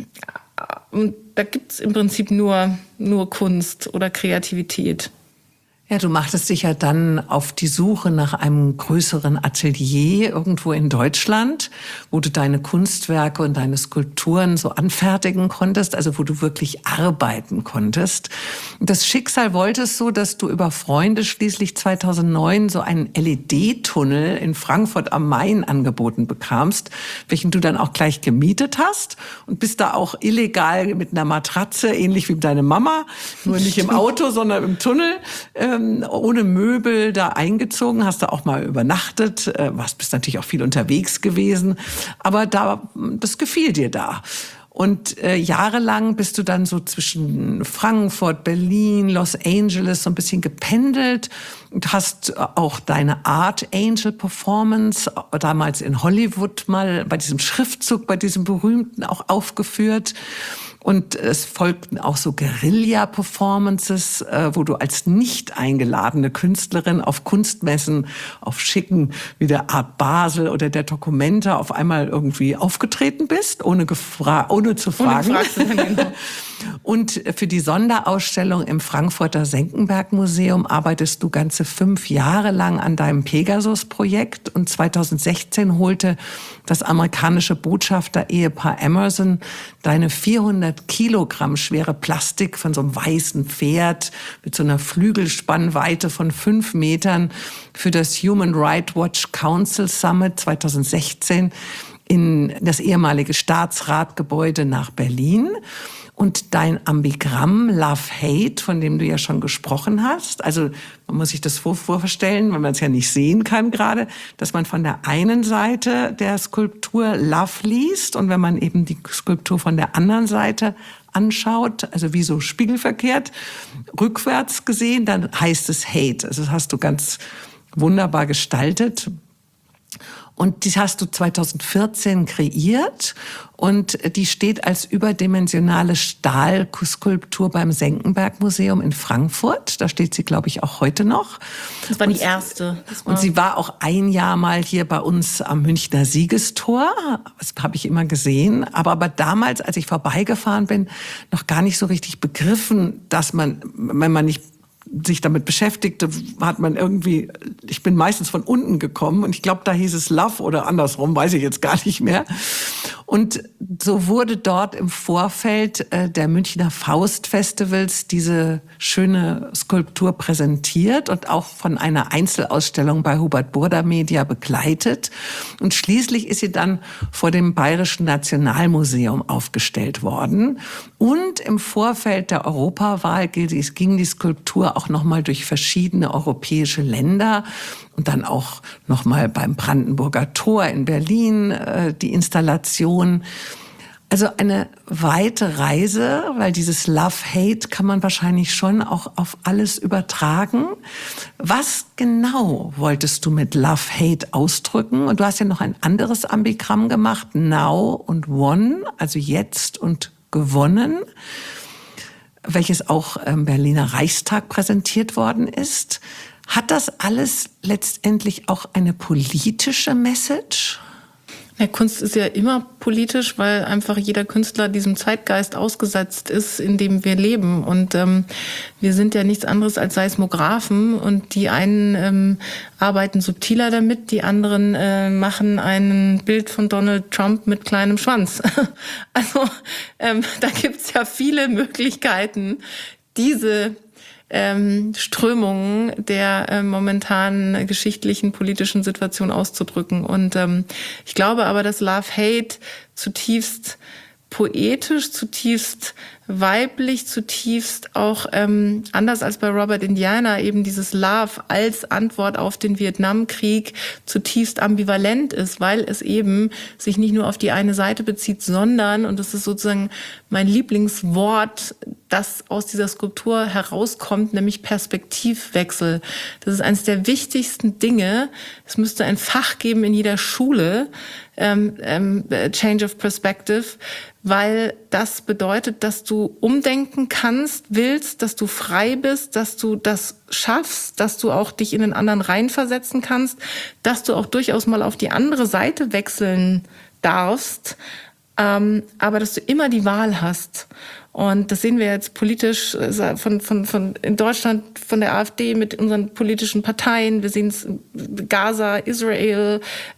Und da gibt's im Prinzip nur Kunst oder Kreativität. Ja, du machtest dich ja dann auf die Suche nach einem größeren Atelier irgendwo in Deutschland, wo du deine Kunstwerke und deine Skulpturen so anfertigen konntest, also wo du wirklich arbeiten konntest. Das Schicksal wollte es so, dass du über Freunde schließlich 2009 so einen LED-Tunnel in Frankfurt am Main angeboten bekamst, welchen du dann auch gleich gemietet hast und bist da auch illegal mit einer Matratze, ähnlich wie deine Mama, nur nicht im Auto, sondern im Tunnel, ohne Möbel da eingezogen, hast da auch mal übernachtet, bist natürlich auch viel unterwegs gewesen, aber das gefiel dir da. Und jahrelang bist du dann so zwischen Frankfurt, Berlin, Los Angeles so ein bisschen gependelt und hast auch deine Art Angel Performance damals in Hollywood mal bei diesem Schriftzug, bei diesem berühmten auch aufgeführt. Und es folgten auch so Guerilla-Performances, wo du als nicht eingeladene Künstlerin auf Kunstmessen, auf schicken wie der Art Basel oder der Documenta auf einmal irgendwie aufgetreten bist, ohne zu fragen. Ohne gefragt zu werden, genau. Und für die Sonderausstellung im Frankfurter Senckenberg-Museum arbeitest du ganze 5 Jahre lang an deinem Pegasus-Projekt. Und 2016 holte das amerikanische Botschafter-Ehepaar Emerson deine 400 Kilogramm schwere Plastik von so einem weißen Pferd mit so einer Flügelspannweite von 5 Metern für das Human Rights Watch Council Summit 2016 in das ehemalige Staatsratgebäude nach Berlin. Und dein Ambigramm Love Hate, von dem du ja schon gesprochen hast, also man muss sich das vorstellen, wenn man es ja nicht sehen kann gerade, dass man von der einen Seite der Skulptur Love liest und wenn man eben die Skulptur von der anderen Seite anschaut, also wie so spiegelverkehrt, rückwärts gesehen, dann heißt es Hate. Also das hast du ganz wunderbar gestaltet. Und die hast du 2014 kreiert und die steht als überdimensionale Stahlskulptur beim Senckenberg-Museum in Frankfurt. Da steht sie, glaube ich, auch heute noch. Das war die erste. Und sie war auch ein Jahr mal hier bei uns am Münchner Siegestor. Das habe ich immer gesehen. Aber damals, als ich vorbeigefahren bin, noch gar nicht so richtig begriffen, dass man, wenn man nicht sich damit beschäftigte, hat man irgendwie, ich bin meistens von unten gekommen und ich glaube, da hieß es Love oder andersrum, weiß ich jetzt gar nicht mehr. Und so wurde dort im Vorfeld der Münchner Faust-Festivals diese schöne Skulptur präsentiert und auch von einer Einzelausstellung bei Hubert Burda Media begleitet. Und schließlich ist sie dann vor dem Bayerischen Nationalmuseum aufgestellt worden. Und im Vorfeld der Europawahl ging die Skulptur auch nochmal durch verschiedene europäische Länder und dann auch nochmal beim Brandenburger Tor in Berlin die Installation. Also eine weite Reise, weil dieses Love-Hate kann man wahrscheinlich schon auch auf alles übertragen. Was genau wolltest du mit Love-Hate ausdrücken? Und du hast ja noch ein anderes Ambigramm gemacht, Now und Won, also jetzt und gewonnen, welches auch im Berliner Reichstag präsentiert worden ist. Hat das alles letztendlich auch eine politische Message? Ja, Kunst ist ja immer politisch, weil einfach jeder Künstler diesem Zeitgeist ausgesetzt ist, in dem wir leben. Und wir sind ja nichts anderes als Seismographen und die einen arbeiten subtiler damit, die anderen machen ein Bild von Donald Trump mit kleinem Schwanz. Also da gibt's ja viele Möglichkeiten, diese Strömungen der momentanen geschichtlichen, politischen Situation auszudrücken. Und ich glaube aber, dass Love-Hate zutiefst poetisch, zutiefst weiblich, zutiefst auch anders als bei Robert Indiana eben dieses Love als Antwort auf den Vietnamkrieg zutiefst ambivalent ist, weil es eben sich nicht nur auf die eine Seite bezieht, sondern, und das ist sozusagen mein Lieblingswort, das aus dieser Skulptur herauskommt, nämlich Perspektivwechsel. Das ist eines der wichtigsten Dinge. Es müsste ein Fach geben in jeder Schule, Change of Perspective, weil das bedeutet, dass du umdenken willst, dass du frei bist, dass du das schaffst, dass du auch dich in den anderen reinversetzen kannst, dass du auch durchaus mal auf die andere Seite wechseln darfst, aber dass du immer die Wahl hast. Und das sehen wir jetzt politisch von in Deutschland, von der AfD mit unseren politischen Parteien. Wir sehen es in Gaza, Israel.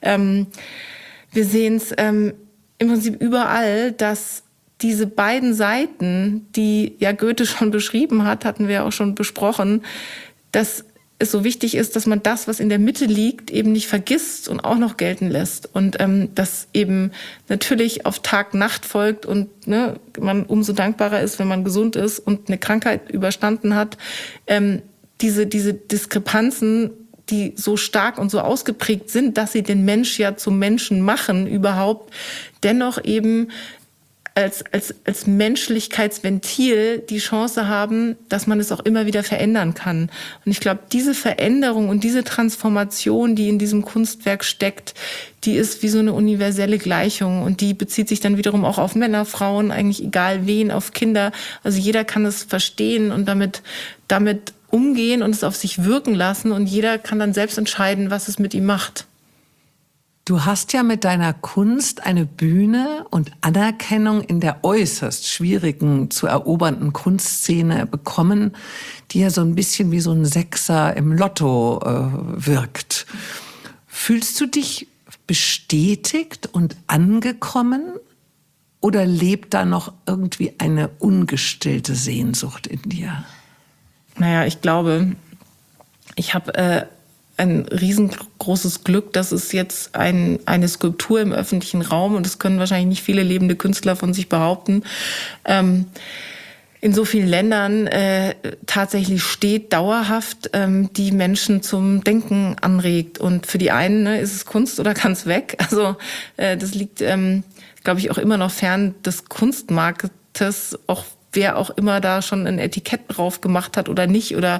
Wir sehen es im Prinzip überall, dass diese beiden Seiten, die ja Goethe schon beschrieben hat, hatten wir auch schon besprochen, dass es so wichtig ist, dass man das, was in der Mitte liegt, eben nicht vergisst und auch noch gelten lässt. Und das eben natürlich auf Tag-Nacht folgt und man umso dankbarer ist, wenn man gesund ist und eine Krankheit überstanden hat. Diese Diskrepanzen, die so stark und so ausgeprägt sind, dass sie den Mensch ja zum Menschen machen überhaupt, dennoch eben als Menschlichkeitsventil die Chance haben, dass man es auch immer wieder verändern kann. Und ich glaube, diese Veränderung und diese Transformation, die in diesem Kunstwerk steckt, die ist wie so eine universelle Gleichung und die bezieht sich dann wiederum auch auf Männer, Frauen, eigentlich egal wen, auf Kinder. Also jeder kann es verstehen und damit umgehen und es auf sich wirken lassen und jeder kann dann selbst entscheiden, was es mit ihm macht. Du hast ja mit deiner Kunst eine Bühne und Anerkennung in der äußerst schwierigen zu erobernden Kunstszene bekommen, die ja so ein bisschen wie so ein Sechser im Lotto wirkt. Fühlst du dich bestätigt und angekommen oder lebt da noch irgendwie eine ungestillte Sehnsucht in dir? Naja, ich glaube, ich habe ein riesengroßes Glück, dass es jetzt eine Skulptur im öffentlichen Raum, und das können wahrscheinlich nicht viele lebende Künstler von sich behaupten, in so vielen Ländern tatsächlich steht, dauerhaft, die Menschen zum Denken anregt. Und für die einen ist es Kunst oder kann es weg. Also das liegt, glaube ich, auch immer noch fern des Kunstmarktes, auch wer auch immer da schon ein Etikett drauf gemacht hat oder nicht. Oder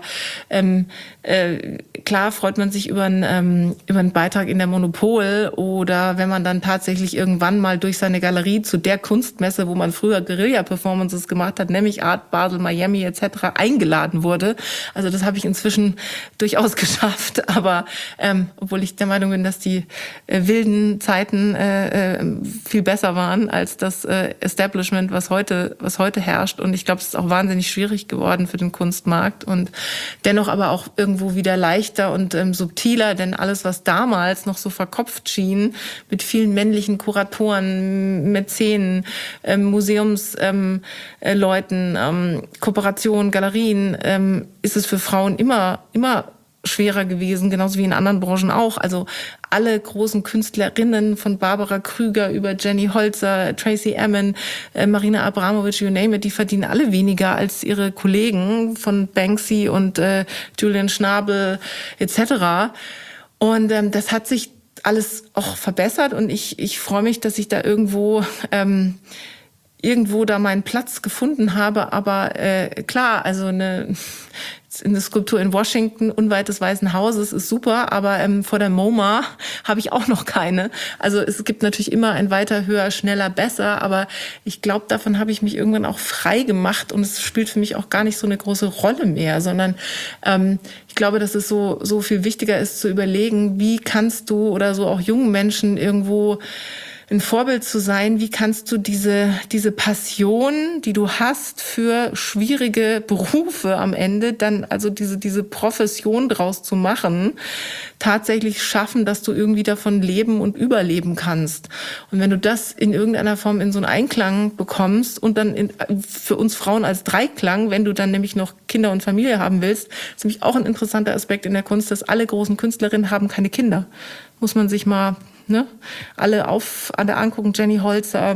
klar freut man sich über einen Beitrag in der Monopol oder wenn man dann tatsächlich irgendwann mal durch seine Galerie zu der Kunstmesse, wo man früher Guerilla-Performances gemacht hat, nämlich Art Basel, Miami etc., eingeladen wurde. Also das habe ich inzwischen durchaus geschafft. Aber obwohl ich der Meinung bin, dass die wilden Zeiten viel besser waren als das Establishment, was heute herrscht. Und ich glaube, es ist auch wahnsinnig schwierig geworden für den Kunstmarkt und dennoch aber auch irgendwo wieder leichter und subtiler, denn alles, was damals noch so verkopft schien, mit vielen männlichen Kuratoren, Mäzenen, Museumsleuten, Kooperationen, Galerien, ist es für Frauen immer schwerer gewesen, genauso wie in anderen Branchen auch. Also alle großen Künstlerinnen von Barbara Krüger über Jenny Holzer, Tracy Emin, Marina Abramovic, you name it, die verdienen alle weniger als ihre Kollegen von Banksy und Julian Schnabel etc. Und das hat sich alles auch verbessert und ich freue mich, dass ich da irgendwo da meinen Platz gefunden habe. Aber klar, also eine Skulptur in Washington, unweit des Weißen Hauses, ist super, aber vor der MoMA habe ich auch noch keine. Also es gibt natürlich immer ein weiter, höher, schneller, besser, aber ich glaube, davon habe ich mich irgendwann auch frei gemacht und es spielt für mich auch gar nicht so eine große Rolle mehr, sondern ich glaube, dass es so viel wichtiger ist zu überlegen, wie kannst du oder so auch jungen Menschen irgendwo ein Vorbild zu sein, wie kannst du diese Passion, die du hast für schwierige Berufe am Ende, dann also diese Profession draus zu machen, tatsächlich schaffen, dass du irgendwie davon leben und überleben kannst. Und wenn du das in irgendeiner Form in so einen Einklang bekommst und dann für uns Frauen als Dreiklang, wenn du dann nämlich noch Kinder und Familie haben willst, ist nämlich auch ein interessanter Aspekt in der Kunst, dass alle großen Künstlerinnen haben keine Kinder. Muss man sich mal alle angucken, Jenny Holzer.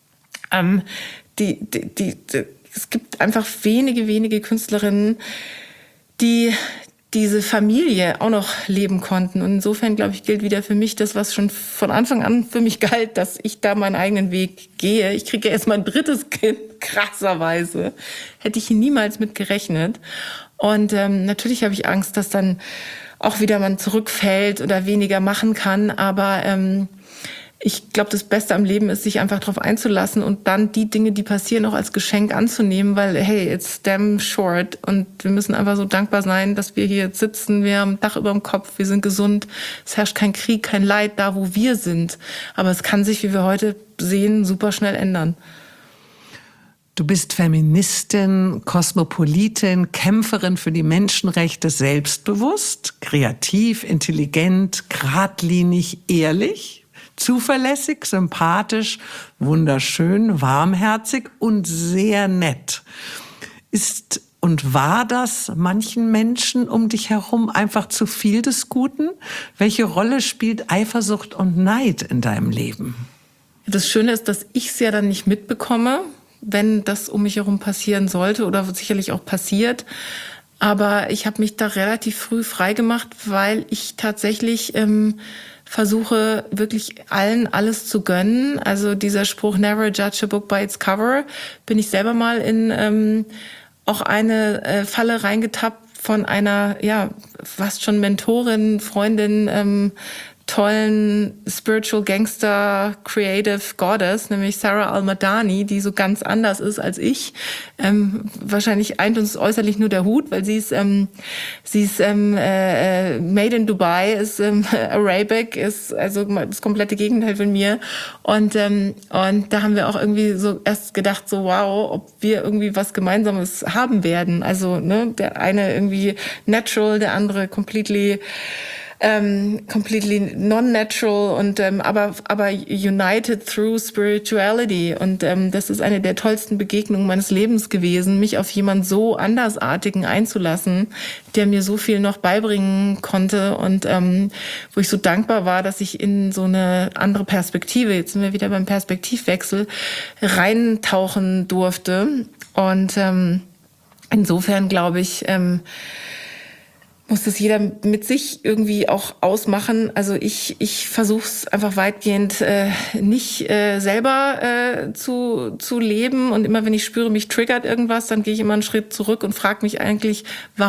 Es gibt einfach wenige Künstlerinnen, die diese Familie auch noch leben konnten. Und insofern, glaube ich, gilt wieder für mich das, was schon von Anfang an für mich galt, dass ich da meinen eigenen Weg gehe. Ich kriege ja erst mein 3. Kind, krasserweise. Hätte ich niemals mit gerechnet. Und natürlich habe ich Angst, dass dann auch wieder man zurückfällt oder weniger machen kann. Aber ich glaube, das Beste am Leben ist, sich einfach darauf einzulassen und dann die Dinge, die passieren, auch als Geschenk anzunehmen, weil, hey, it's damn short. Und wir müssen einfach so dankbar sein, dass wir hier jetzt sitzen, wir haben ein Dach über dem Kopf, wir sind gesund, es herrscht kein Krieg, kein Leid da, wo wir sind. Aber es kann sich, wie wir heute sehen, super schnell ändern. Du bist Feministin, Kosmopolitin, Kämpferin für die Menschenrechte, selbstbewusst, kreativ, intelligent, geradlinig, ehrlich, zuverlässig, sympathisch, wunderschön, warmherzig und sehr nett. Ist und war das manchen Menschen um dich herum einfach zu viel des Guten? Welche Rolle spielt Eifersucht und Neid in deinem Leben? Das Schöne ist, dass ich es ja dann nicht mitbekomme, wenn das um mich herum passieren sollte oder sicherlich auch passiert. Aber ich habe mich da relativ früh frei gemacht, weil ich tatsächlich versuche wirklich allen alles zu gönnen. Also dieser Spruch, never judge a book by its cover, bin ich selber mal in auch eine Falle reingetappt von einer, ja, fast schon Mentorin, Freundin, tollen Spiritual Gangster Creative Goddess, nämlich Sarah Al-Madani, die so ganz anders ist als ich. Wahrscheinlich eint uns äußerlich nur der Hut, weil sie ist made in Dubai, ist Arabic, ist also das komplette Gegenteil von mir. Und da haben wir auch irgendwie so erst gedacht, so wow, ob wir irgendwie was Gemeinsames haben werden. Also ne, der eine irgendwie natural, der andere completely non-natural und aber united through spirituality. Und das ist eine der tollsten Begegnungen meines Lebens gewesen, mich auf jemanden so andersartigen einzulassen, der mir so viel noch beibringen konnte und wo ich so dankbar war, dass ich in so eine andere Perspektive, jetzt sind wir wieder beim Perspektivwechsel, reintauchen durfte. Und insofern glaube ich, muss das jeder mit sich irgendwie auch ausmachen. Also ich versuche es einfach weitgehend nicht selber zu leben. Und immer wenn ich spüre, mich triggert irgendwas, dann gehe ich immer einen Schritt zurück und frage mich eigentlich,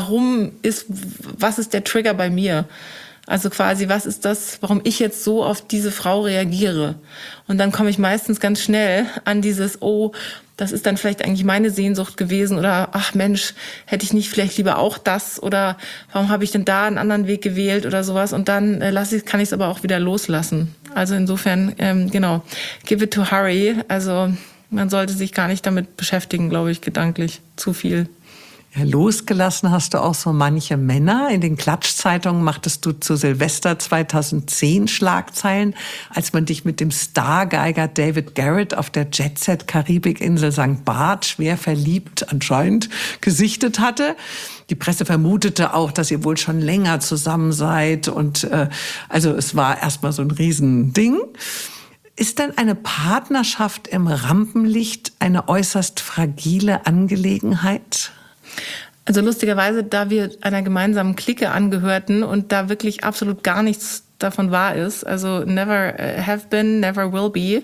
was ist der Trigger bei mir? Also quasi, was ist das, warum ich jetzt so auf diese Frau reagiere? Und dann komme ich meistens ganz schnell an dieses, oh, das ist dann vielleicht eigentlich meine Sehnsucht gewesen oder ach Mensch, hätte ich nicht vielleicht lieber auch das oder warum habe ich denn da einen anderen Weg gewählt oder sowas und dann kann ich es aber auch wieder loslassen. Also insofern, genau, give it to Harry. Also man sollte sich gar nicht damit beschäftigen, glaube ich, gedanklich zu viel. Ja, losgelassen hast du auch so manche Männer. In den Klatschzeitungen machtest du zu Silvester 2010 Schlagzeilen, als man dich mit dem Stargeiger David Garrett auf der Jet-Set-Karibikinsel St. Barth schwer verliebt anscheinend gesichtet hatte. Die Presse vermutete auch, dass ihr wohl schon länger zusammen seid. Und also es war erstmal so ein Riesending. Ist denn eine Partnerschaft im Rampenlicht eine äußerst fragile Angelegenheit? Also lustigerweise, da wir einer gemeinsamen Clique angehörten und da wirklich absolut gar nichts davon wahr ist, also never have been, never will be,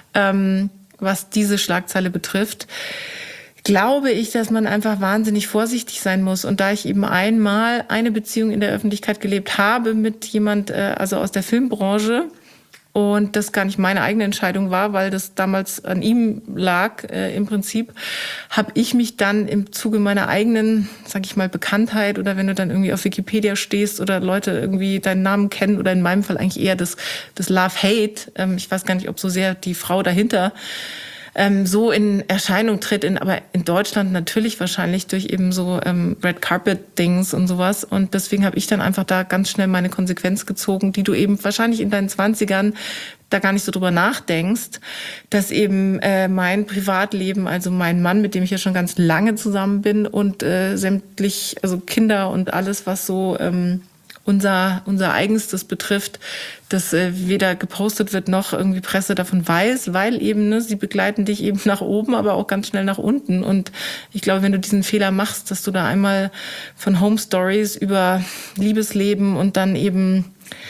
was diese Schlagzeile betrifft, glaube ich, dass man einfach wahnsinnig vorsichtig sein muss. Und da ich eben einmal eine Beziehung in der Öffentlichkeit gelebt habe mit jemand, also aus der Filmbranche, und das gar nicht meine eigene Entscheidung war, weil das damals an ihm lag, im Prinzip, habe ich mich dann im Zuge meiner eigenen, sag ich mal, Bekanntheit oder wenn du dann irgendwie auf Wikipedia stehst oder Leute irgendwie deinen Namen kennen oder in meinem Fall eigentlich eher das Love-Hate, ich weiß gar nicht, ob so sehr die Frau dahinter so in Erscheinung tritt, aber in Deutschland natürlich wahrscheinlich durch eben so Red Carpet Dings und sowas. Und deswegen habe ich dann einfach da ganz schnell meine Konsequenz gezogen, die du eben wahrscheinlich in deinen 20ern da gar nicht so drüber nachdenkst, dass eben mein Privatleben, also mein Mann, mit dem ich ja schon ganz lange zusammen bin und sämtlich, also Kinder und alles, was so unser Eigenstes betrifft, dass weder gepostet wird noch irgendwie Presse davon weiß, weil eben, ne, sie begleiten dich eben nach oben, aber auch ganz schnell nach unten. Und ich glaube, wenn du diesen Fehler machst, dass du da einmal von Home Stories über Liebesleben und dann eben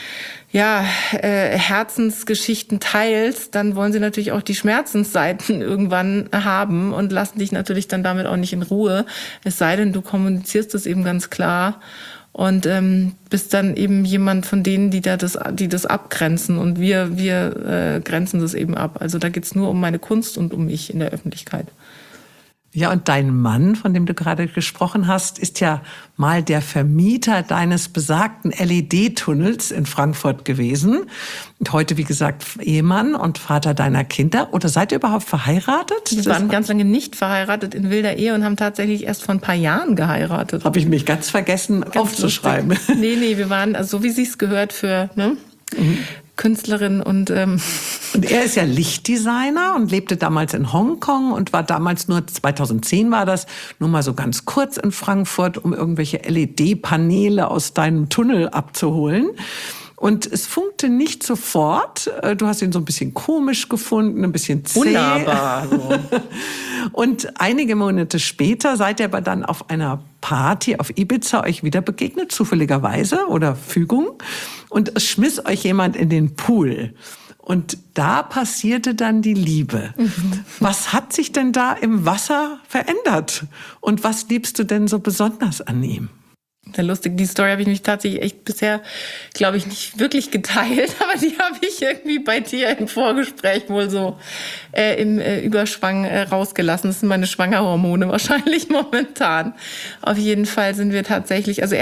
Herzensgeschichten teilst, dann wollen sie natürlich auch die Schmerzensseiten irgendwann haben und lassen dich natürlich dann damit auch nicht in Ruhe. Es sei denn, du kommunizierst das eben ganz klar. Und bist dann eben jemand von denen, die das abgrenzen. Und wir grenzen das eben ab. Also da geht's nur um meine Kunst und um mich in der Öffentlichkeit. Ja, und dein Mann, von dem du gerade gesprochen hast, ist ja mal der Vermieter deines besagten LED-Tunnels in Frankfurt gewesen. Und heute, wie gesagt, Ehemann und Vater deiner Kinder. Oder seid ihr überhaupt verheiratet? Wir waren ganz lange nicht verheiratet in wilder Ehe und haben tatsächlich erst vor ein paar Jahren geheiratet. Habe ich mich ganz vergessen aufzuschreiben. Lustig. Nee, wir waren, also so wie sich's gehört für Künstlerin und Und er ist ja Lichtdesigner und lebte damals in Hongkong und war damals nur, 2010 war das, nur mal so ganz kurz in Frankfurt, um irgendwelche LED-Paneele aus deinem Tunnel abzuholen. Und es funkte nicht sofort. Du hast ihn so ein bisschen komisch gefunden, ein bisschen zäh. Wunderbar. Und einige Monate später seid ihr aber dann auf einer Party auf Ibiza euch wieder begegnet, zufälligerweise oder Fügung. Und es schmiss euch jemand in den Pool. Und da passierte dann die Liebe. Was hat sich denn da im Wasser verändert? Und was liebst du denn so besonders an ihm? Sehr lustig. Die Story habe ich mich tatsächlich echt bisher, glaube ich, nicht wirklich geteilt, aber die habe ich irgendwie bei dir im Vorgespräch wohl so im Überschwang rausgelassen. Das sind meine Schwangerhormone wahrscheinlich momentan. Auf jeden Fall sind wir tatsächlich, also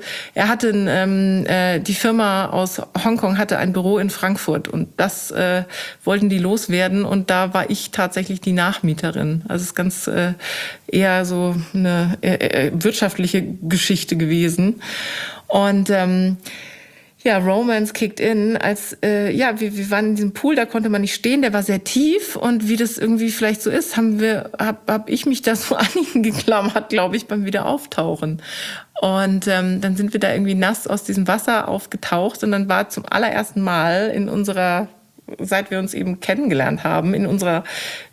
die Firma aus Hongkong hatte ein Büro in Frankfurt und das wollten die loswerden und da war ich tatsächlich die Nachmieterin. Also es ist ganz eher so eine wirtschaftliche Geschichte gewesen. Und Romance kicked in, als wir waren in diesem Pool, da konnte man nicht stehen, der war sehr tief und wie das irgendwie vielleicht so ist, hab ich mich da so an ihn geklammert, glaube ich, beim Wiederauftauchen. Und dann sind wir da irgendwie nass aus diesem Wasser aufgetaucht und dann war zum allerersten Mal seit wir uns eben kennengelernt haben, in unserer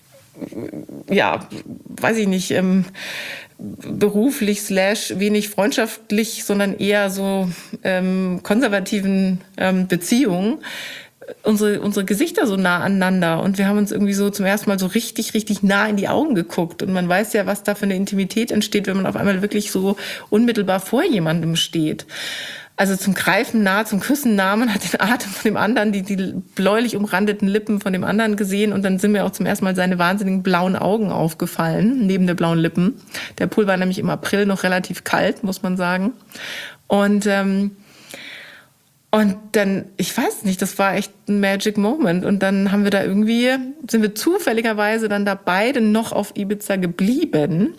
beruflich / wenig freundschaftlich, sondern eher so konservativen Beziehungen, unsere Gesichter so nah aneinander und wir haben uns irgendwie so zum ersten Mal so richtig, richtig nah in die Augen geguckt und man weiß ja, was da für eine Intimität entsteht, wenn man auf einmal wirklich so unmittelbar vor jemandem steht. Also zum Greifen nah, zum Küssen nah, man hat den Atem von dem anderen, die bläulich umrandeten Lippen von dem anderen gesehen und dann sind mir auch zum ersten Mal seine wahnsinnigen blauen Augen aufgefallen, neben der blauen Lippen. Der Pool war nämlich im April noch relativ kalt, muss man sagen. Und dann, ich weiß nicht, das war echt ein Magic Moment und dann sind wir zufälligerweise dann da beide noch auf Ibiza geblieben.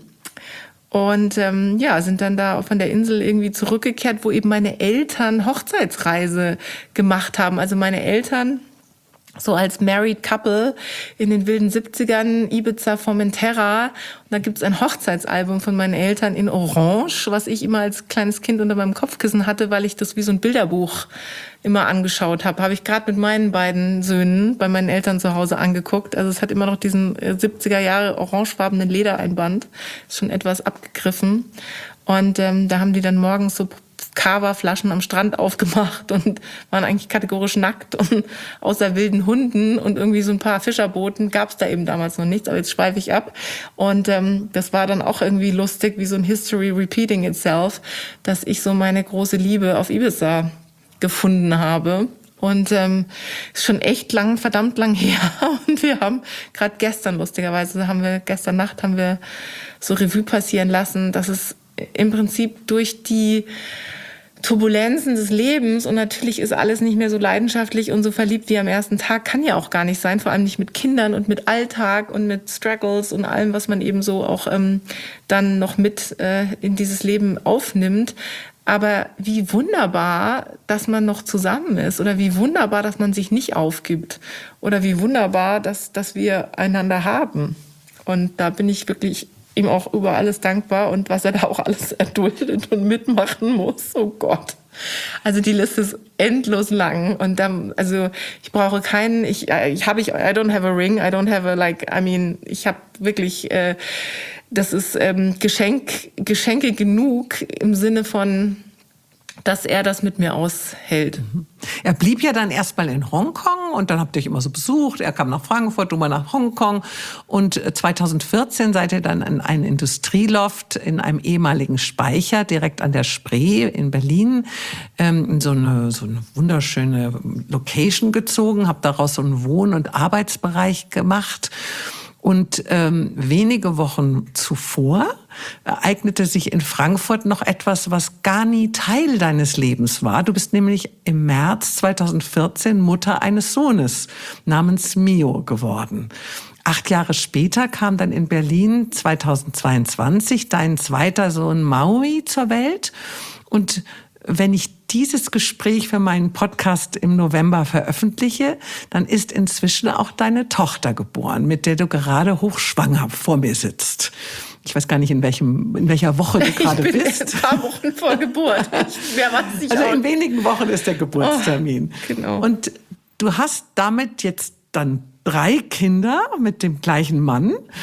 Und sind dann da von der Insel irgendwie zurückgekehrt, wo eben meine Eltern Hochzeitsreise gemacht haben. Also meine Eltern so als Married Couple in den wilden 70ern, Ibiza, Formentera. Und da gibt's ein Hochzeitsalbum von meinen Eltern in Orange, was ich immer als kleines Kind unter meinem Kopfkissen hatte, weil ich das wie so ein Bilderbuch immer angeschaut habe. Habe ich gerade mit meinen beiden Söhnen bei meinen Eltern zu Hause angeguckt. Also es hat immer noch diesen 70er Jahre orangefarbenen Ledereinband. Ist schon etwas abgegriffen. Und da haben die dann morgens so Cava-Flaschen am Strand aufgemacht und waren eigentlich kategorisch nackt und außer wilden Hunden und irgendwie so ein paar Fischerbooten gab es da eben damals noch nichts, aber jetzt schweife ich ab. Und das war dann auch irgendwie lustig, wie so ein History repeating itself, dass ich so meine große Liebe auf Ibiza gefunden habe. Und ist schon echt verdammt lang her. Und wir haben gerade gestern, lustigerweise, gestern Nacht haben wir so Revue passieren lassen, dass es im Prinzip durch die Turbulenzen des Lebens und natürlich ist alles nicht mehr so leidenschaftlich und so verliebt wie am ersten Tag, kann ja auch gar nicht sein, vor allem nicht mit Kindern und mit Alltag und mit Struggles und allem, was man eben so auch dann noch mit in dieses Leben aufnimmt. Aber wie wunderbar, dass man noch zusammen ist oder wie wunderbar, dass man sich nicht aufgibt oder wie wunderbar, dass wir einander haben. Und da bin ich wirklich ihm auch über alles dankbar und was er da auch alles erduldet und mitmachen muss. Oh Gott. Also die Liste ist endlos lang und dann, also ich brauche keinen, I don't have a ring, I don't have ich habe wirklich, das ist Geschenke genug im Sinne von, dass er das mit mir aushält. Er blieb ja dann erstmal in Hongkong und dann habt ihr euch immer so besucht. Er kam nach Frankfurt, du mal nach Hongkong. Und 2014 seid ihr dann in ein Industrieloft in einem ehemaligen Speicher direkt an der Spree in Berlin in so eine wunderschöne Location gezogen, habt daraus so einen Wohn- und Arbeitsbereich gemacht. Und wenige Wochen zuvor ereignete sich in Frankfurt noch etwas, was gar nie Teil deines Lebens war. Du bist nämlich im März 2014 Mutter eines Sohnes namens Mio geworden. 8 Jahre später kam dann in Berlin 2022 dein zweiter Sohn Maui zur Welt. Und wenn ich dieses Gespräch für meinen Podcast im November veröffentliche, dann ist inzwischen auch deine Tochter geboren, mit der du gerade hochschwanger vor mir sitzt. Ich weiß gar nicht, in welcher Woche du gerade bist. Ein paar Wochen vor Geburt. Also in wenigen Wochen ist der Geburtstermin. Oh, genau. Und du hast damit jetzt dann 3 Kinder mit dem gleichen Mann.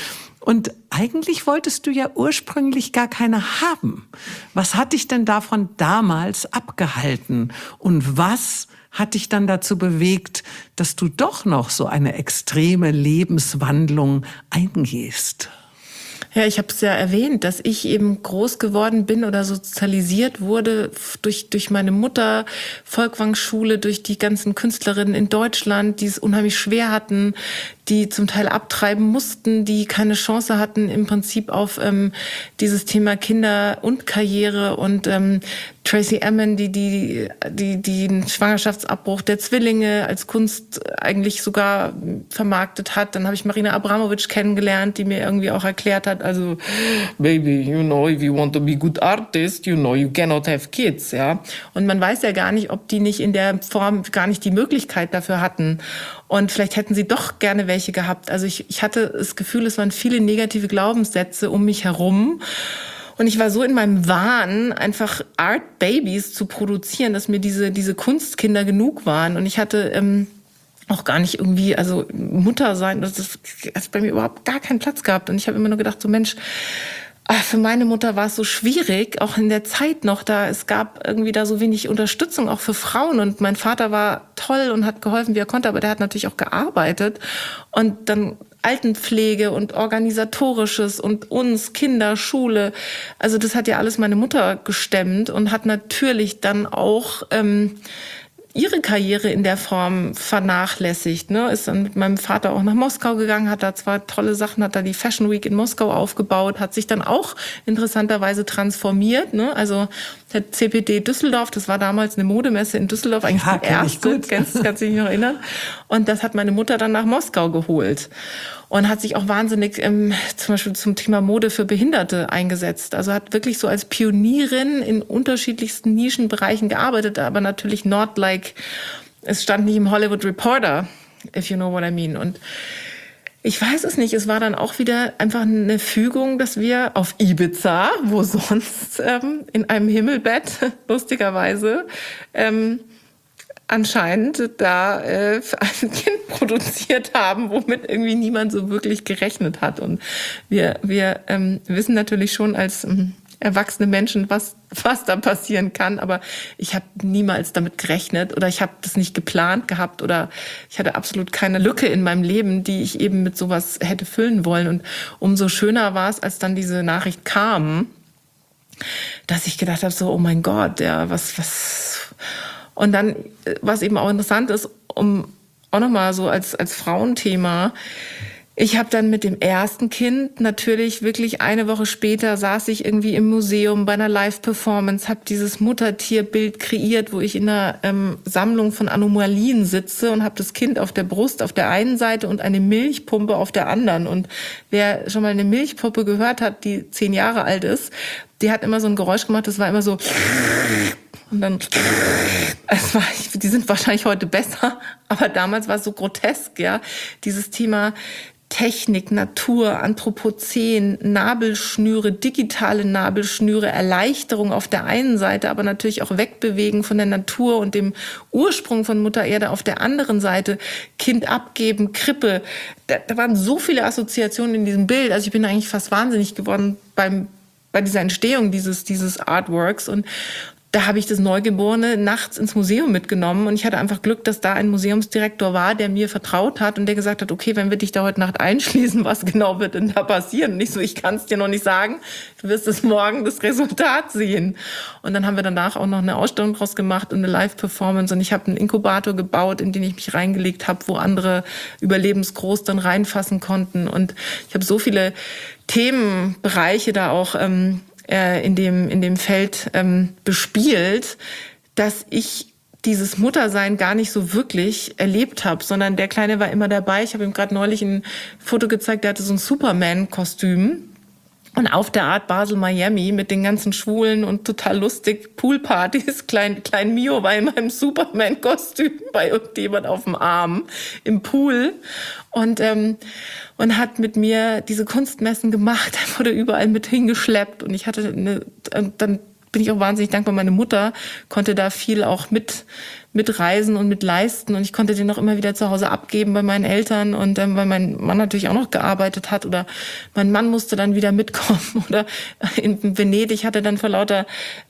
Und eigentlich wolltest du ja ursprünglich gar keine haben. Was hat dich denn davon damals abgehalten? Und was hat dich dann dazu bewegt, dass du doch noch so eine extreme Lebenswandlung eingehst? Ja, ich habe es ja erwähnt, dass ich eben groß geworden bin oder sozialisiert wurde durch meine Mutter, Folkwang-Schule, durch die ganzen Künstlerinnen in Deutschland, die es unheimlich schwer hatten, die zum Teil abtreiben mussten, die keine Chance hatten im Prinzip auf dieses Thema Kinder und Karriere und Tracey Emin, die den Schwangerschaftsabbruch der Zwillinge als Kunst eigentlich sogar vermarktet hat. Dann habe ich Marina Abramovic kennengelernt, die mir irgendwie auch erklärt hat, also baby, you know, if you want to be good artist, you know, you cannot have kids, ja. Und man weiß ja gar nicht, ob die nicht in der Form gar nicht die Möglichkeit dafür hatten. Und vielleicht hätten sie doch gerne welche gehabt. Also ich hatte das Gefühl, es waren viele negative Glaubenssätze um mich herum. Und ich war so in meinem Wahn, einfach Art Babies zu produzieren, dass mir diese Kunstkinder genug waren. Und ich hatte auch gar nicht irgendwie, also Mutter sein, das hat bei mir überhaupt gar keinen Platz gehabt. Und ich habe immer nur gedacht, so Mensch, für meine Mutter war es so schwierig, auch in der Zeit noch, da es gab irgendwie da so wenig Unterstützung auch für Frauen und mein Vater war toll und hat geholfen, wie er konnte, aber der hat natürlich auch gearbeitet und dann Altenpflege und Organisatorisches und uns, Kinder, Schule, also das hat ja alles meine Mutter gestemmt und hat natürlich dann auch ihre Karriere in der Form vernachlässigt, ne? Ist dann mit meinem Vater auch nach Moskau gegangen, hat da zwar tolle Sachen, hat da die Fashion Week in Moskau aufgebaut, hat sich dann auch interessanterweise transformiert, ne? Also der CPD Düsseldorf, das war damals eine Modemesse in Düsseldorf, eigentlich ja, die erste, kannst du dich noch erinnern? Und das hat meine Mutter dann nach Moskau geholt. Und hat sich auch wahnsinnig zum Beispiel zum Thema Mode für Behinderte eingesetzt. Also hat wirklich so als Pionierin in unterschiedlichsten Nischenbereichen gearbeitet, aber natürlich not like, es stand nicht im Hollywood Reporter, if you know what I mean. Und ich weiß es nicht, es war dann auch wieder einfach eine Fügung, dass wir auf Ibiza, wo sonst in einem Himmelbett, lustigerweise, anscheinend da ein Kind produziert haben, womit irgendwie niemand so wirklich gerechnet hat. Und wir wissen natürlich schon als erwachsene Menschen, was da passieren kann. Aber ich habe niemals damit gerechnet oder ich habe das nicht geplant gehabt oder ich hatte absolut keine Lücke in meinem Leben, die ich eben mit sowas hätte füllen wollen. Und umso schöner war es, als dann diese Nachricht kam, dass ich gedacht habe, so, oh mein Gott, ja, was. Und dann, was eben auch interessant ist, um auch nochmal so als Frauenthema, ich habe dann mit dem ersten Kind natürlich wirklich eine Woche später saß ich irgendwie im Museum bei einer Live-Performance, habe dieses Muttertierbild kreiert, wo ich in einer Sammlung von Anomalien sitze und habe das Kind auf der Brust auf der einen Seite und eine Milchpumpe auf der anderen. Und wer schon mal eine Milchpumpe gehört hat, die 10 Jahre alt ist, die hat immer so ein Geräusch gemacht, das war immer so... Und dann, die sind wahrscheinlich heute besser, aber damals war es so grotesk, ja. Dieses Thema Technik, Natur, Anthropozän, Nabelschnüre, digitale Nabelschnüre, Erleichterung auf der einen Seite, aber natürlich auch Wegbewegen von der Natur und dem Ursprung von Mutter Erde auf der anderen Seite, Kind abgeben, Krippe. Da waren so viele Assoziationen in diesem Bild. Also ich bin eigentlich fast wahnsinnig geworden bei dieser Entstehung dieses Artworks und da habe ich das Neugeborene nachts ins Museum mitgenommen und ich hatte einfach Glück, dass da ein Museumsdirektor war, der mir vertraut hat und der gesagt hat, okay, wenn wir dich da heute Nacht einschließen, was genau wird denn da passieren? Und ich so, ich kann es dir noch nicht sagen, du wirst es morgen das Resultat sehen. Und dann haben wir danach auch noch eine Ausstellung draus gemacht und eine Live-Performance und ich habe einen Inkubator gebaut, in den ich mich reingelegt habe, wo andere überlebensgroß dann reinfassen konnten und ich habe so viele Themenbereiche da auch in dem Feld bespielt, dass ich dieses Muttersein gar nicht so wirklich erlebt habe, sondern der Kleine war immer dabei. Ich habe ihm gerade neulich ein Foto gezeigt, der hatte so ein Superman-Kostüm. Und auf der Art Basel-Miami mit den ganzen Schwulen und total lustig Poolpartys. Klein Mio war in meinem Superman-Kostüm bei irgendjemand auf dem Arm im Pool und hat mit mir diese Kunstmessen gemacht. Er wurde überall mit hingeschleppt und ich hatte dann bin ich auch wahnsinnig dankbar. Meine Mutter konnte da viel auch mitreisen und mit leisten und ich konnte den auch immer wieder zu Hause abgeben bei meinen Eltern und weil mein Mann natürlich auch noch gearbeitet hat oder mein Mann musste dann wieder mitkommen oder in Venedig hat er dann vor lauter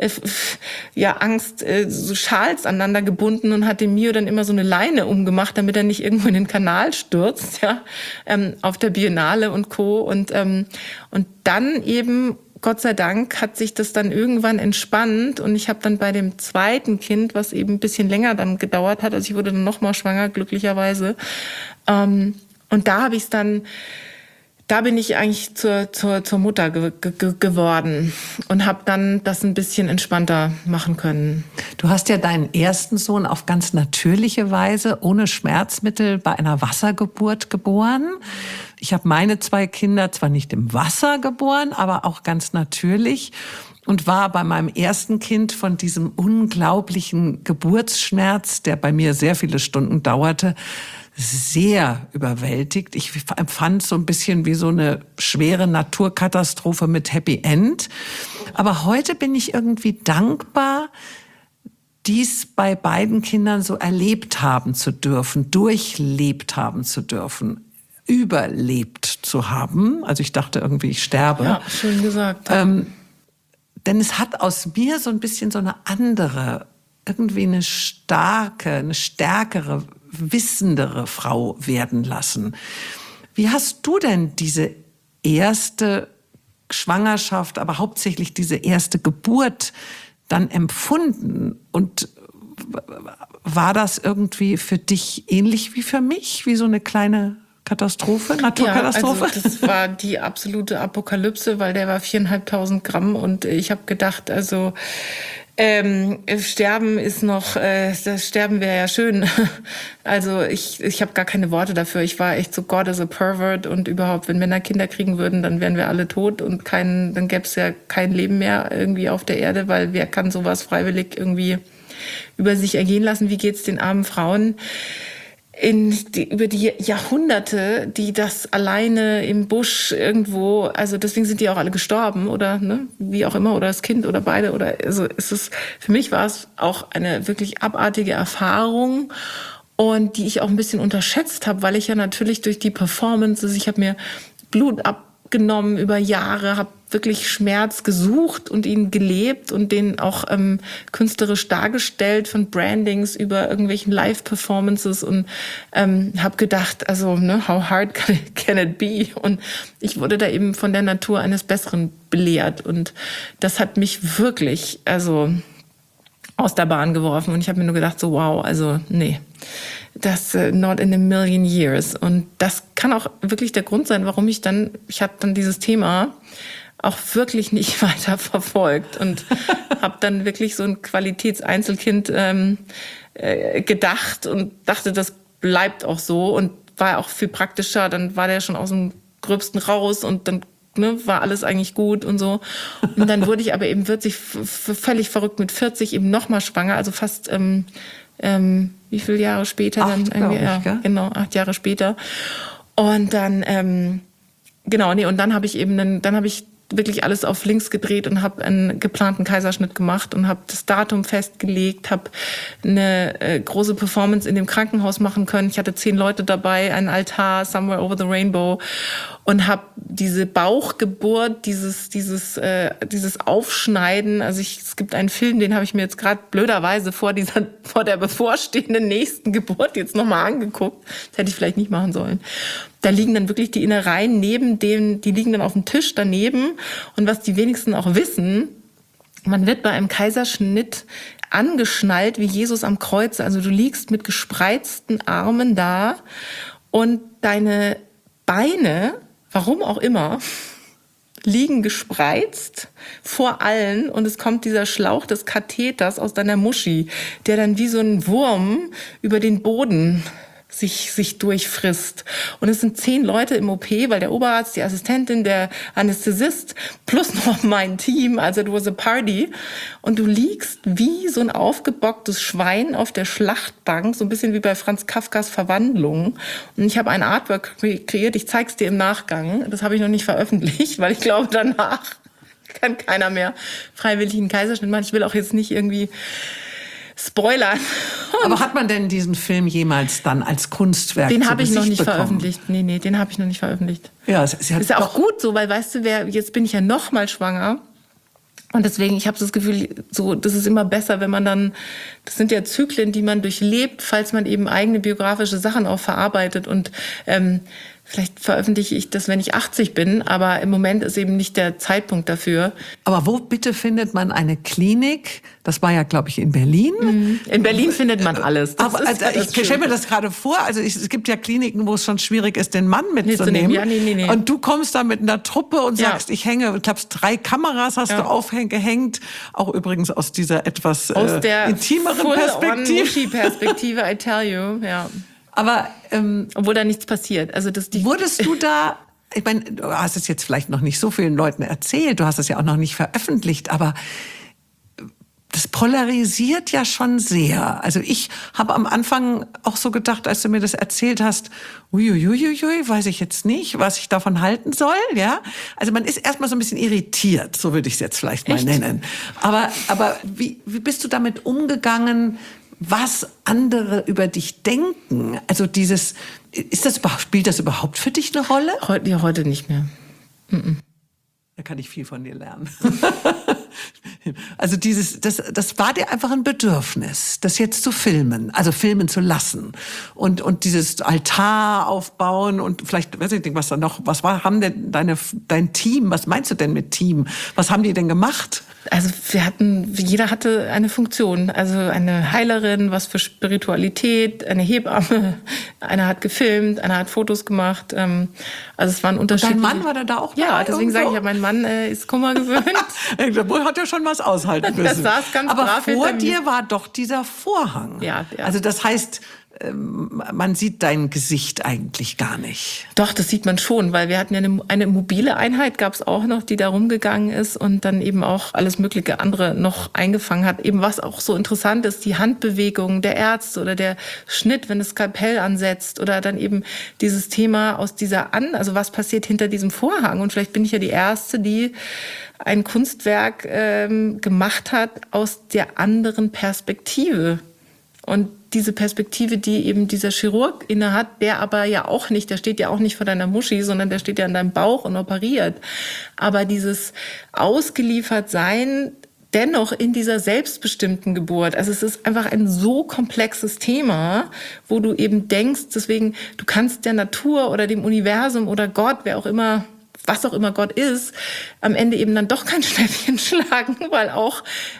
Angst so Schals aneinander gebunden und hat dem Mio dann immer so eine Leine umgemacht, damit er nicht irgendwo in den Kanal stürzt, auf der Biennale und Co. Und dann eben Gott sei Dank hat sich das dann irgendwann entspannt und ich habe dann bei dem zweiten Kind, was eben ein bisschen länger dann gedauert hat, also ich wurde dann nochmal schwanger, glücklicherweise. Und da habe ich es dann, da bin ich eigentlich zur Mutter geworden und habe dann das ein bisschen entspannter machen können. Du hast ja deinen ersten Sohn auf ganz natürliche Weise, ohne Schmerzmittel, bei einer Wassergeburt geboren. Ich habe meine 2 Kinder zwar nicht im Wasser geboren, aber auch ganz natürlich und war bei meinem ersten Kind von diesem unglaublichen Geburtsschmerz, der bei mir sehr viele Stunden dauerte, sehr überwältigt. Ich empfand so ein bisschen wie so eine schwere Naturkatastrophe mit Happy End. Aber heute bin ich irgendwie dankbar, dies bei beiden Kindern so erlebt haben zu dürfen, durchlebt haben zu dürfen, überlebt zu haben. Also ich dachte irgendwie, ich sterbe. Ja, schön gesagt. Denn es hat aus mir so ein bisschen so eine andere, irgendwie eine stärkere, wissendere Frau werden lassen. Wie hast du denn diese erste Schwangerschaft, aber hauptsächlich diese erste Geburt dann empfunden? Und war das irgendwie für dich ähnlich wie für mich, wie so eine kleine Katastrophe, Naturkatastrophe? Ja, also das war die absolute Apokalypse, weil der war 4.500 Gramm und ich habe gedacht, also Sterben ist noch, das Sterben wäre ja schön. Also ich habe gar keine Worte dafür. Ich war echt so God is a pervert und überhaupt, wenn Männer Kinder kriegen würden, dann wären wir alle tot und dann gäbe es ja kein Leben mehr irgendwie auf der Erde, weil wer kann sowas freiwillig irgendwie über sich ergehen lassen? Wie geht's den armen Frauen? Über die Jahrhunderte, die das alleine im Busch irgendwo, also deswegen sind die auch alle gestorben oder wie auch immer oder das Kind oder beide oder also für mich war es auch eine wirklich abartige Erfahrung und die ich auch ein bisschen unterschätzt habe, weil ich ja natürlich durch die Performances, ich habe mir Blut abgenommen über Jahre, habe wirklich Schmerz gesucht und ihn gelebt und den auch künstlerisch dargestellt, von Brandings über irgendwelchen Live-Performances und habe gedacht, also how hard can it be? Und ich wurde da eben von der Natur eines Besseren belehrt und das hat mich wirklich aus der Bahn geworfen und ich habe mir nur gedacht, so wow, also nee, das not in a million years. Und das kann auch wirklich der Grund sein, warum ich habe dann dieses Thema auch wirklich nicht weiter verfolgt und habe dann wirklich so ein Qualitätseinzelkind gedacht und dachte, das bleibt auch so und war auch viel praktischer. Dann war der schon aus dem Gröbsten raus und dann war alles eigentlich gut und so. Und dann wurde ich aber eben völlig verrückt mit 40 eben nochmal schwanger, also fast wie viele Jahre später? 8, dann irgendwie, ich, gell? Genau, 8 Jahre später. Und dann und dann habe ich wirklich alles auf links gedreht und habe einen geplanten Kaiserschnitt gemacht und habe das Datum festgelegt, habe eine große Performance in dem Krankenhaus machen können. Ich hatte 10 Leute dabei, ein Altar, Somewhere Over the Rainbow und habe diese Bauchgeburt, dieses Aufschneiden. Also es gibt einen Film, den habe ich mir jetzt gerade blöderweise vor der bevorstehenden nächsten Geburt jetzt nochmal angeguckt. Das hätte ich vielleicht nicht machen sollen. Da liegen dann wirklich die Innereien die liegen dann auf dem Tisch daneben. Und was die wenigsten auch wissen, man wird bei einem Kaiserschnitt angeschnallt wie Jesus am Kreuz. Also du liegst mit gespreizten Armen da und deine Beine, warum auch immer, liegen gespreizt vor allen und es kommt dieser Schlauch des Katheters aus deiner Muschi, der dann wie so ein Wurm über den Boden sich durchfrisst. Und es sind 10 Leute im OP, weil der Oberarzt, die Assistentin, der Anästhesist plus noch mein Team, also it was a party. Und du liegst wie so ein aufgebocktes Schwein auf der Schlachtbank, so ein bisschen wie bei Franz Kafkas Verwandlung. Und ich habe ein Artwork kreiert, ich zeig's dir im Nachgang. Das habe ich noch nicht veröffentlicht, weil ich glaube, danach kann keiner mehr freiwillig einen Kaiserschnitt machen. Ich will auch jetzt nicht irgendwie spoilern. Aber hat man denn diesen Film jemals dann als Kunstwerk Den habe ich noch nicht bekommen? Veröffentlicht. Nee, den habe ich noch nicht veröffentlicht. Ja, ist ja auch gut so, weil weißt du, jetzt bin ich ja noch mal schwanger. Und deswegen, ich habe das Gefühl, so, das ist immer besser, wenn man dann, das sind ja Zyklen, die man durchlebt, falls man eben eigene biografische Sachen auch verarbeitet. Und vielleicht veröffentliche ich das, wenn ich 80 bin, aber im Moment ist eben nicht der Zeitpunkt dafür. Aber wo bitte findet man eine Klinik? Das war ja, glaube ich, in Berlin. In Berlin findet man alles. Aber ich stelle mir das gerade vor, also es gibt ja Kliniken, wo es schon schwierig ist, den Mann mitzunehmen. Ja, nee. Und du kommst da mit einer Truppe und sagst, ich hänge, ich glaube, 3 Kameras hast du aufgehängt, auch übrigens aus dieser etwas intimeren Perspektive, I tell you, ja. Aber obwohl da nichts passiert. Also wurdest du da, ich meine, du hast es jetzt vielleicht noch nicht so vielen Leuten erzählt, du hast es ja auch noch nicht veröffentlicht, aber das polarisiert ja schon sehr. Also ich habe am Anfang auch so gedacht, als du mir das erzählt hast, uiuiuiui, weiß ich jetzt nicht, was ich davon halten soll, ja. Also man ist erstmal so ein bisschen irritiert, so würde ich es jetzt vielleicht mal nennen. Aber wie bist du damit umgegangen, was andere über dich denken? Also spielt das überhaupt für dich eine Rolle? Heute nicht mehr. Da kann ich viel von dir lernen. Also das war dir einfach ein Bedürfnis, das jetzt zu filmen, also filmen zu lassen und dieses Altar aufbauen und vielleicht, weiß ich nicht, haben denn dein Team, was meinst du denn mit Team? Was haben die denn gemacht? Also jeder hatte eine Funktion, also eine Heilerin, was für Spiritualität, eine Hebamme, einer hat gefilmt, einer hat Fotos gemacht, also es waren unterschiedliche. Und dein Mann war da auch? Ja, deswegen sage ich ja, mein Mann ist Kummer gewöhnt. Der hat ja schon was aushalten müssen. Das saß ganz Aber brav vor dir war doch dieser Vorhang. Ja. Also das heißt, man sieht dein Gesicht eigentlich gar nicht. Doch, das sieht man schon, weil wir hatten ja eine mobile Einheit, gab es auch noch, die da rumgegangen ist und dann eben auch alles mögliche andere noch eingefangen hat. Eben was auch so interessant ist, die Handbewegungen der Ärzte oder der Schnitt, wenn das Skalpell ansetzt oder dann eben dieses Thema aus also was passiert hinter diesem Vorhang. Und vielleicht bin ich ja die Erste, die ein Kunstwerk gemacht hat aus der anderen Perspektive. Und diese Perspektive, die eben dieser Chirurg innehat, der steht ja auch nicht vor deiner Muschi, sondern der steht ja an deinem Bauch und operiert. Aber dieses Ausgeliefertsein dennoch in dieser selbstbestimmten Geburt. Also es ist einfach ein so komplexes Thema, wo du eben denkst, deswegen, du kannst der Natur oder dem Universum oder Gott, was auch immer Gott ist, am Ende eben dann doch kein Schnäppchen schlagen, weil auch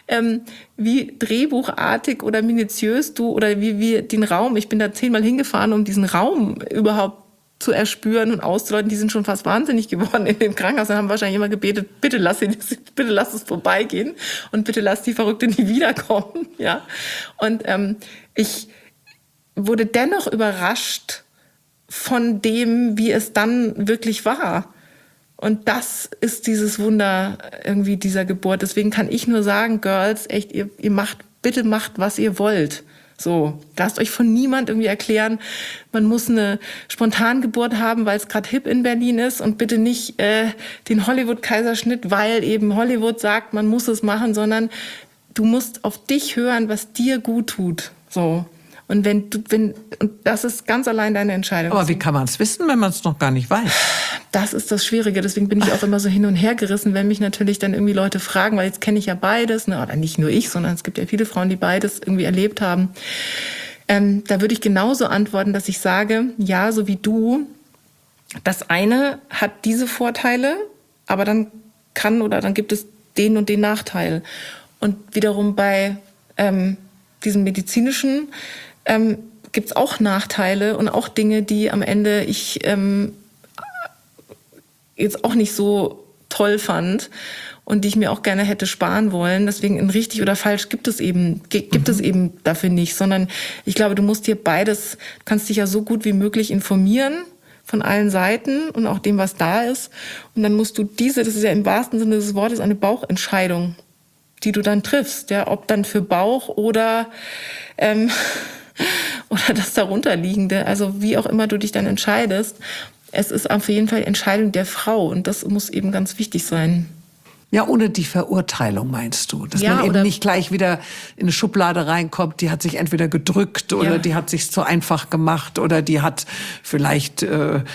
wie drehbuchartig oder minutiös wie den Raum, ich bin da 10-mal hingefahren, um diesen Raum überhaupt zu erspüren und auszuleuten, die sind schon fast wahnsinnig geworden in dem Krankenhaus. Dann haben wahrscheinlich immer gebetet, bitte lass es vorbeigehen und bitte lass die Verrückte nie wiederkommen. Ja? Und ich wurde dennoch überrascht von dem, wie es dann wirklich war. Und das ist dieses Wunder irgendwie dieser Geburt. Deswegen kann ich nur sagen, Girls, echt, ihr bitte macht, was ihr wollt. So, lasst euch von niemand irgendwie erklären, man muss eine Spontangeburt haben, weil es gerade hip in Berlin ist und bitte nicht den Hollywood-Kaiserschnitt, weil eben Hollywood sagt, man muss es machen, sondern du musst auf dich hören, was dir gut tut. So. Und und das ist ganz allein deine Entscheidung. Aber wie kann man es wissen, wenn man es noch gar nicht weiß? Das ist das Schwierige. Deswegen bin ich auch immer so hin und her gerissen, wenn mich natürlich dann irgendwie Leute fragen, weil jetzt kenne ich ja beides, ne? Oder nicht nur ich, sondern es gibt ja viele Frauen, die beides irgendwie erlebt haben. Da würde ich genauso antworten, dass ich sage, ja, so wie du, das eine hat diese Vorteile, aber dann gibt es den und den Nachteil. Und wiederum bei diesem medizinischen gibt es auch Nachteile und auch Dinge, die am Ende ich jetzt auch nicht so toll fand und die ich mir auch gerne hätte sparen wollen. Deswegen in richtig oder falsch gibt es eben dafür nicht, sondern ich glaube, du musst dir kannst dich ja so gut wie möglich informieren von allen Seiten und auch dem, was da ist. Und dann musst du das ist ja im wahrsten Sinne des Wortes eine Bauchentscheidung, die du dann triffst, ja, ob dann für Bauch oder das darunterliegende, also wie auch immer du dich dann entscheidest. Es ist auf jeden Fall die Entscheidung der Frau und das muss eben ganz wichtig sein. Ja, ohne die Verurteilung meinst du, dass Ja, man eben oder- nicht gleich wieder in eine Schublade reinkommt, die hat sich entweder gedrückt oder Ja. die hat sich's zu einfach gemacht oder die hat vielleicht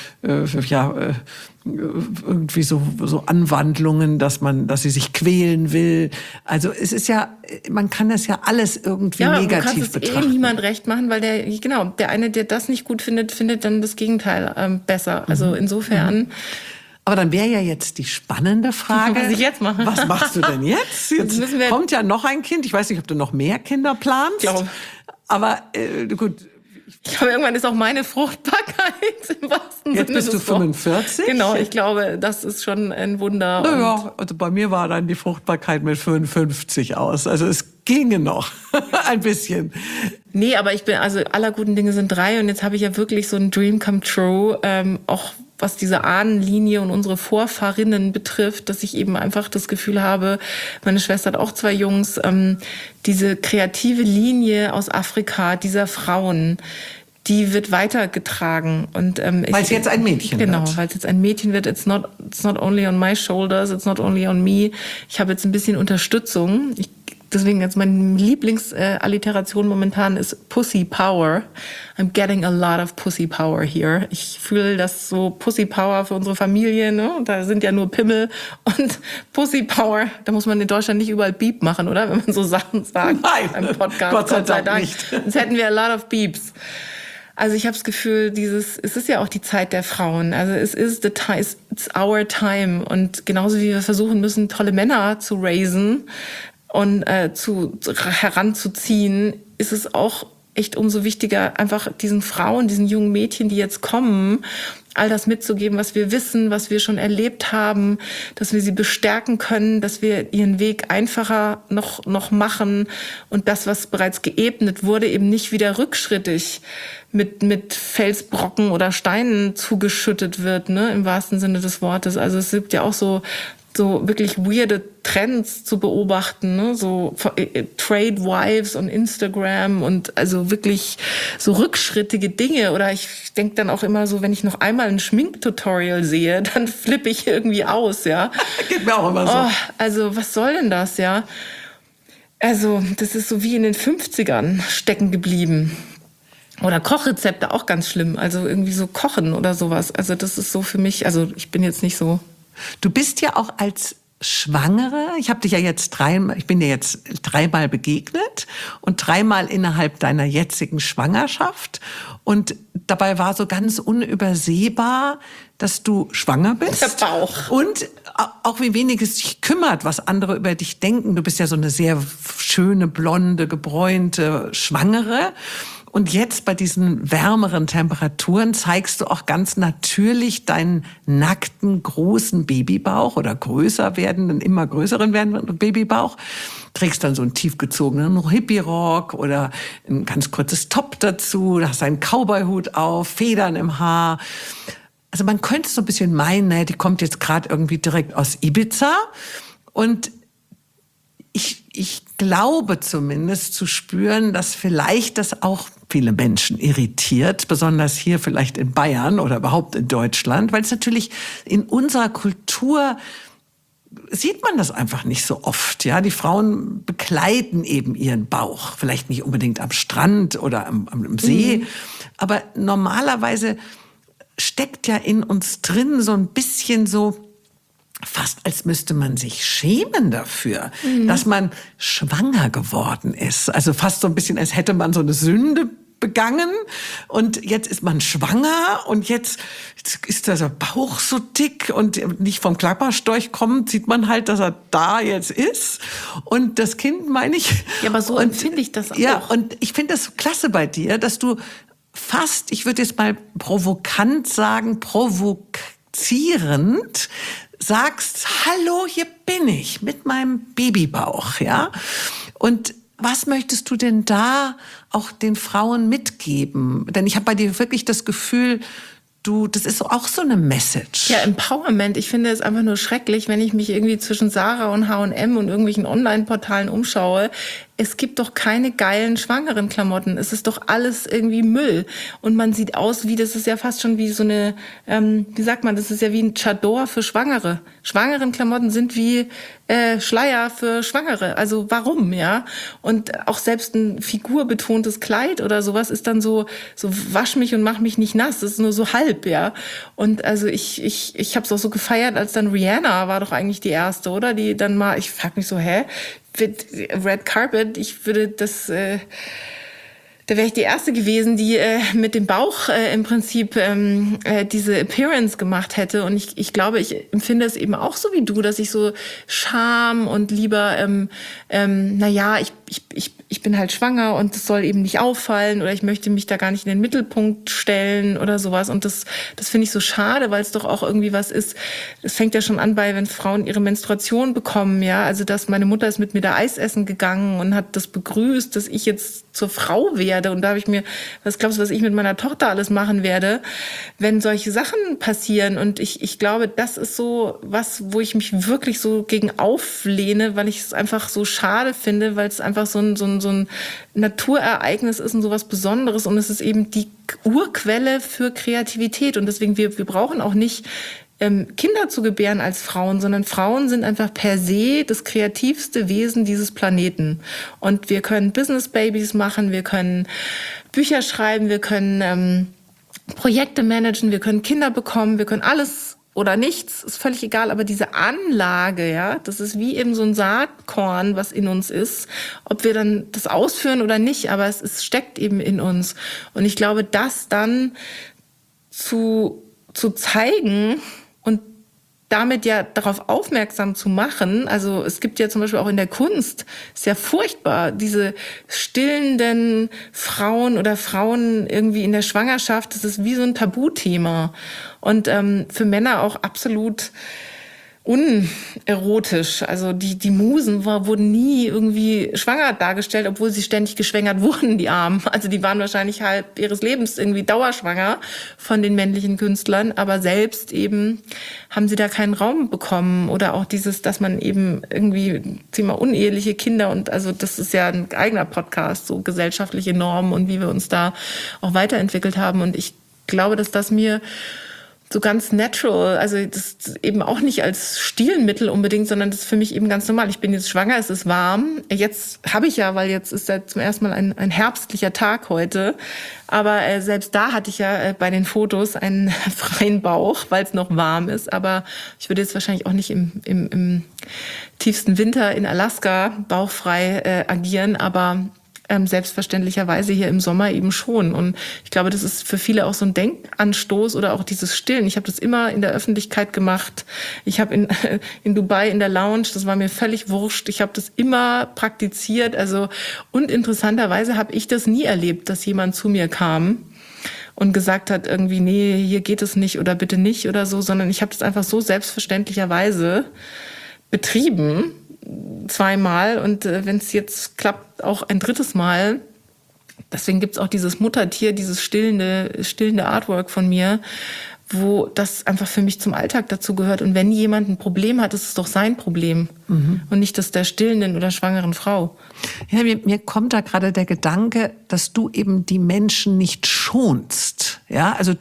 irgendwie so Anwandlungen, dass sie sich quälen will. Also es ist ja, man kann das ja alles irgendwie Ja, du negativ kannst es betrachten. niemand recht machen, weil der eine, der das nicht gut findet, findet dann das Gegenteil besser. Also insofern. Aber dann wäre ja jetzt die spannende Frage. Was ich jetzt mache. Was machst du denn jetzt? Jetzt müssen wir- kommt ja noch ein Kind. Ich weiß nicht, ob du noch mehr Kinder planst. Glaube. Aber gut, Ich glaube, irgendwann ist auch meine Fruchtbarkeit im wahrsten jetzt Sinne bist du des Wortes. 45. Genau, ich glaube, das ist schon ein Wunder. Naja, also bei mir war dann die Fruchtbarkeit mit 55 aus. Also es ginge noch ein bisschen. Nee, aber also aller guten Dinge sind 3 und jetzt habe ich ja wirklich so ein Dream come true, auch was diese Ahnenlinie und unsere Vorfahrinnen betrifft, dass ich eben einfach das Gefühl habe, meine Schwester hat auch 2 Jungs, diese kreative Linie aus Afrika dieser Frauen, die wird weitergetragen. Und Weil es jetzt ein Mädchen genau, wird. weil es jetzt ein Mädchen wird. It's not only on my shoulders, it's not only on me. Ich habe jetzt ein bisschen Unterstützung. Deswegen jetzt meine Lieblingsalliteration momentan ist Pussy Power. I'm getting a lot of Pussy Power here. Ich fühle das so Pussy Power für unsere Familie, ne? Da sind ja nur Pimmel und Pussy Power. Da muss man in Deutschland nicht überall Beep machen, oder? Wenn man so Sachen sagt Nein, im Podcast. Gott sei Dank nicht. Sonst hätten wir a lot of Beeps. Also ich habe das Gefühl, es ist ja auch die Zeit der Frauen. Also es ist it's our time. Und genauso wie wir versuchen müssen, tolle Männer zu raisen und heranzuziehen, ist es auch echt umso wichtiger, einfach diesen Frauen, diesen jungen Mädchen, die jetzt kommen, all das mitzugeben, was wir wissen, was wir schon erlebt haben, dass wir sie bestärken können, dass wir ihren Weg einfacher noch machen und das, was bereits geebnet wurde, eben nicht wieder rückschrittig mit Felsbrocken oder Steinen zugeschüttet wird, ne, im wahrsten Sinne des Wortes. Also es gibt ja auch so wirklich weirde Trends zu beobachten, ne? So Trade Wives on Instagram und also wirklich so rückschrittige Dinge. Oder ich denke dann auch immer so, wenn ich noch einmal ein Schminktutorial sehe, dann flippe ich irgendwie aus, ja. Geht mir auch immer so. Oh, also was soll denn das, ja? Also das ist so wie in den 50ern stecken geblieben. Oder Kochrezepte, auch ganz schlimm. Also irgendwie so kochen oder sowas. Also das ist so für mich, also ich bin jetzt nicht so... Du bist ja auch als Schwangere, ich bin dir jetzt dreimal begegnet und 3-mal innerhalb deiner jetzigen Schwangerschaft. Und dabei war so ganz unübersehbar, dass du schwanger bist. Der Bauch. Und auch wie wenig es dich kümmert, was andere über dich denken. Du bist ja so eine sehr schöne, blonde, gebräunte Schwangere. Und jetzt bei diesen wärmeren Temperaturen zeigst du auch ganz natürlich deinen nackten, großen Babybauch oder immer größeren werdenden Babybauch. Trägst dann so einen tiefgezogenen Hippie-Rock oder ein ganz kurzes Top dazu, hast einen Cowboy-Hut auf, Federn im Haar. Also man könnte so ein bisschen meinen, die kommt jetzt gerade irgendwie direkt aus Ibiza. Und ich glaube zumindest zu spüren, dass vielleicht das auch viele Menschen irritiert, besonders hier vielleicht in Bayern oder überhaupt in Deutschland, weil es natürlich in unserer Kultur sieht man das einfach nicht so oft. Ja, die Frauen bekleiden eben ihren Bauch, vielleicht nicht unbedingt am Strand oder am See, aber normalerweise steckt ja in uns drin so ein bisschen so, fast als müsste man sich schämen dafür, dass man schwanger geworden ist. Also fast so ein bisschen, als hätte man so eine Sünde begangen und jetzt ist man schwanger und jetzt ist der Bauch so dick und nicht vom Klapperstorch kommt, sieht man halt, dass er da jetzt ist. Und das Kind, meine ich. Ja, aber so empfinde ich das auch. Ja, und ich finde das so klasse bei dir, dass du fast, ich würde jetzt mal provokant sagen, provozierend sagst, hallo, hier bin ich mit meinem Babybauch, ja? Und was möchtest du denn da auch den Frauen mitgeben? Denn ich habe bei dir wirklich das Gefühl, das ist auch so eine Message. Ja, Empowerment. Ich finde es einfach nur schrecklich, wenn ich mich irgendwie zwischen Sarah und H&M und irgendwelchen Online-Portalen umschaue. es gibt doch keine geilen schwangeren Klamotten. Es ist doch alles irgendwie Müll. Und man sieht aus wie, das ist ja fast schon wie so eine, wie sagt man, das ist ja wie ein Chador für Schwangere. Schwangeren Klamotten sind wie Schleier für Schwangere. Also warum, ja? Und auch selbst ein figurbetontes Kleid oder sowas ist dann so wasch mich und mach mich nicht nass. Das ist nur so halb, ja. Und also ich habe es auch so gefeiert, als dann Rihanna war doch eigentlich die erste, oder? Die dann mal, ich frag mich so, Red Carpet, ich würde das... Da wäre ich die Erste gewesen, die mit dem Bauch im Prinzip diese Appearance gemacht hätte. Und ich glaube, ich empfinde es eben auch so wie du, dass ich so Scham und lieber, ich bin halt schwanger und das soll eben nicht auffallen oder ich möchte mich da gar nicht in den Mittelpunkt stellen oder sowas. Und das finde ich so schade, weil es doch auch irgendwie was ist. Es fängt ja schon an wenn Frauen ihre Menstruation bekommen, ja. Also, dass meine Mutter ist mit mir da Eis essen gegangen und hat das begrüßt, dass ich jetzt zur Frau werde. Und da habe ich mir, was glaubst du, was ich mit meiner Tochter alles machen werde, wenn solche Sachen passieren? Und ich glaube, das ist so was, wo ich mich wirklich so gegen auflehne, weil ich es einfach so schade finde, weil es einfach so ein Naturereignis ist und so was Besonderes. Und es ist eben die Urquelle für Kreativität. Und deswegen, wir brauchen auch nicht Kinder zu gebären als Frauen, sondern Frauen sind einfach per se das kreativste Wesen dieses Planeten. Und wir können Business-Babys machen, wir können Bücher schreiben, wir können Projekte managen, wir können Kinder bekommen, wir können alles oder nichts, ist völlig egal. Aber diese Anlage, ja, das ist wie eben so ein Saatkorn, was in uns ist, ob wir dann das ausführen oder nicht, aber es steckt eben in uns. Und ich glaube, das dann zu zeigen, und damit ja darauf aufmerksam zu machen, also es gibt ja zum Beispiel auch in der Kunst, ist ja furchtbar, diese stillenden Frauen oder Frauen irgendwie in der Schwangerschaft, das ist wie so ein Tabuthema und für Männer auch absolut unerotisch. Also die Musen wurden nie irgendwie schwanger dargestellt, obwohl sie ständig geschwängert wurden, die Armen. Also die waren wahrscheinlich halb ihres Lebens irgendwie dauerschwanger von den männlichen Künstlern, aber selbst eben haben sie da keinen Raum bekommen. Oder auch dieses, dass man eben irgendwie Thema uneheliche Kinder und also das ist ja ein eigener Podcast, so gesellschaftliche Normen und wie wir uns da auch weiterentwickelt haben. Und ich glaube, dass das mir so ganz natural, also das eben auch nicht als Stilmittel unbedingt, sondern das ist für mich eben ganz normal. Ich bin jetzt schwanger, es ist warm. Jetzt habe ich ja, weil jetzt ist ja zum ersten Mal ein herbstlicher Tag heute. Aber selbst da hatte ich ja bei den Fotos einen freien Bauch, weil es noch warm ist. Aber ich würde jetzt wahrscheinlich auch nicht im tiefsten Winter in Alaska bauchfrei agieren, aber selbstverständlicherweise hier im Sommer eben schon. Und ich glaube, das ist für viele auch so ein Denkanstoß oder auch dieses Stillen. Ich habe das immer in der Öffentlichkeit gemacht. Ich habe in Dubai in der Lounge, das war mir völlig wurscht. Ich habe das immer praktiziert. Also und interessanterweise habe ich das nie erlebt, dass jemand zu mir kam und gesagt hat irgendwie, nee, hier geht es nicht oder bitte nicht oder so, sondern ich habe das einfach so selbstverständlicherweise betrieben. Zweimal und wenn es jetzt klappt, auch ein drittes Mal. Deswegen gibt's auch dieses Muttertier, dieses stillende Artwork von mir, wo das einfach für mich zum Alltag dazu gehört. Und wenn jemand ein Problem hat, ist es doch sein Problem und nicht das der stillenden oder schwangeren Frau. Ja, mir kommt da gerade der Gedanke, dass du eben die Menschen nicht schonst. Ja, also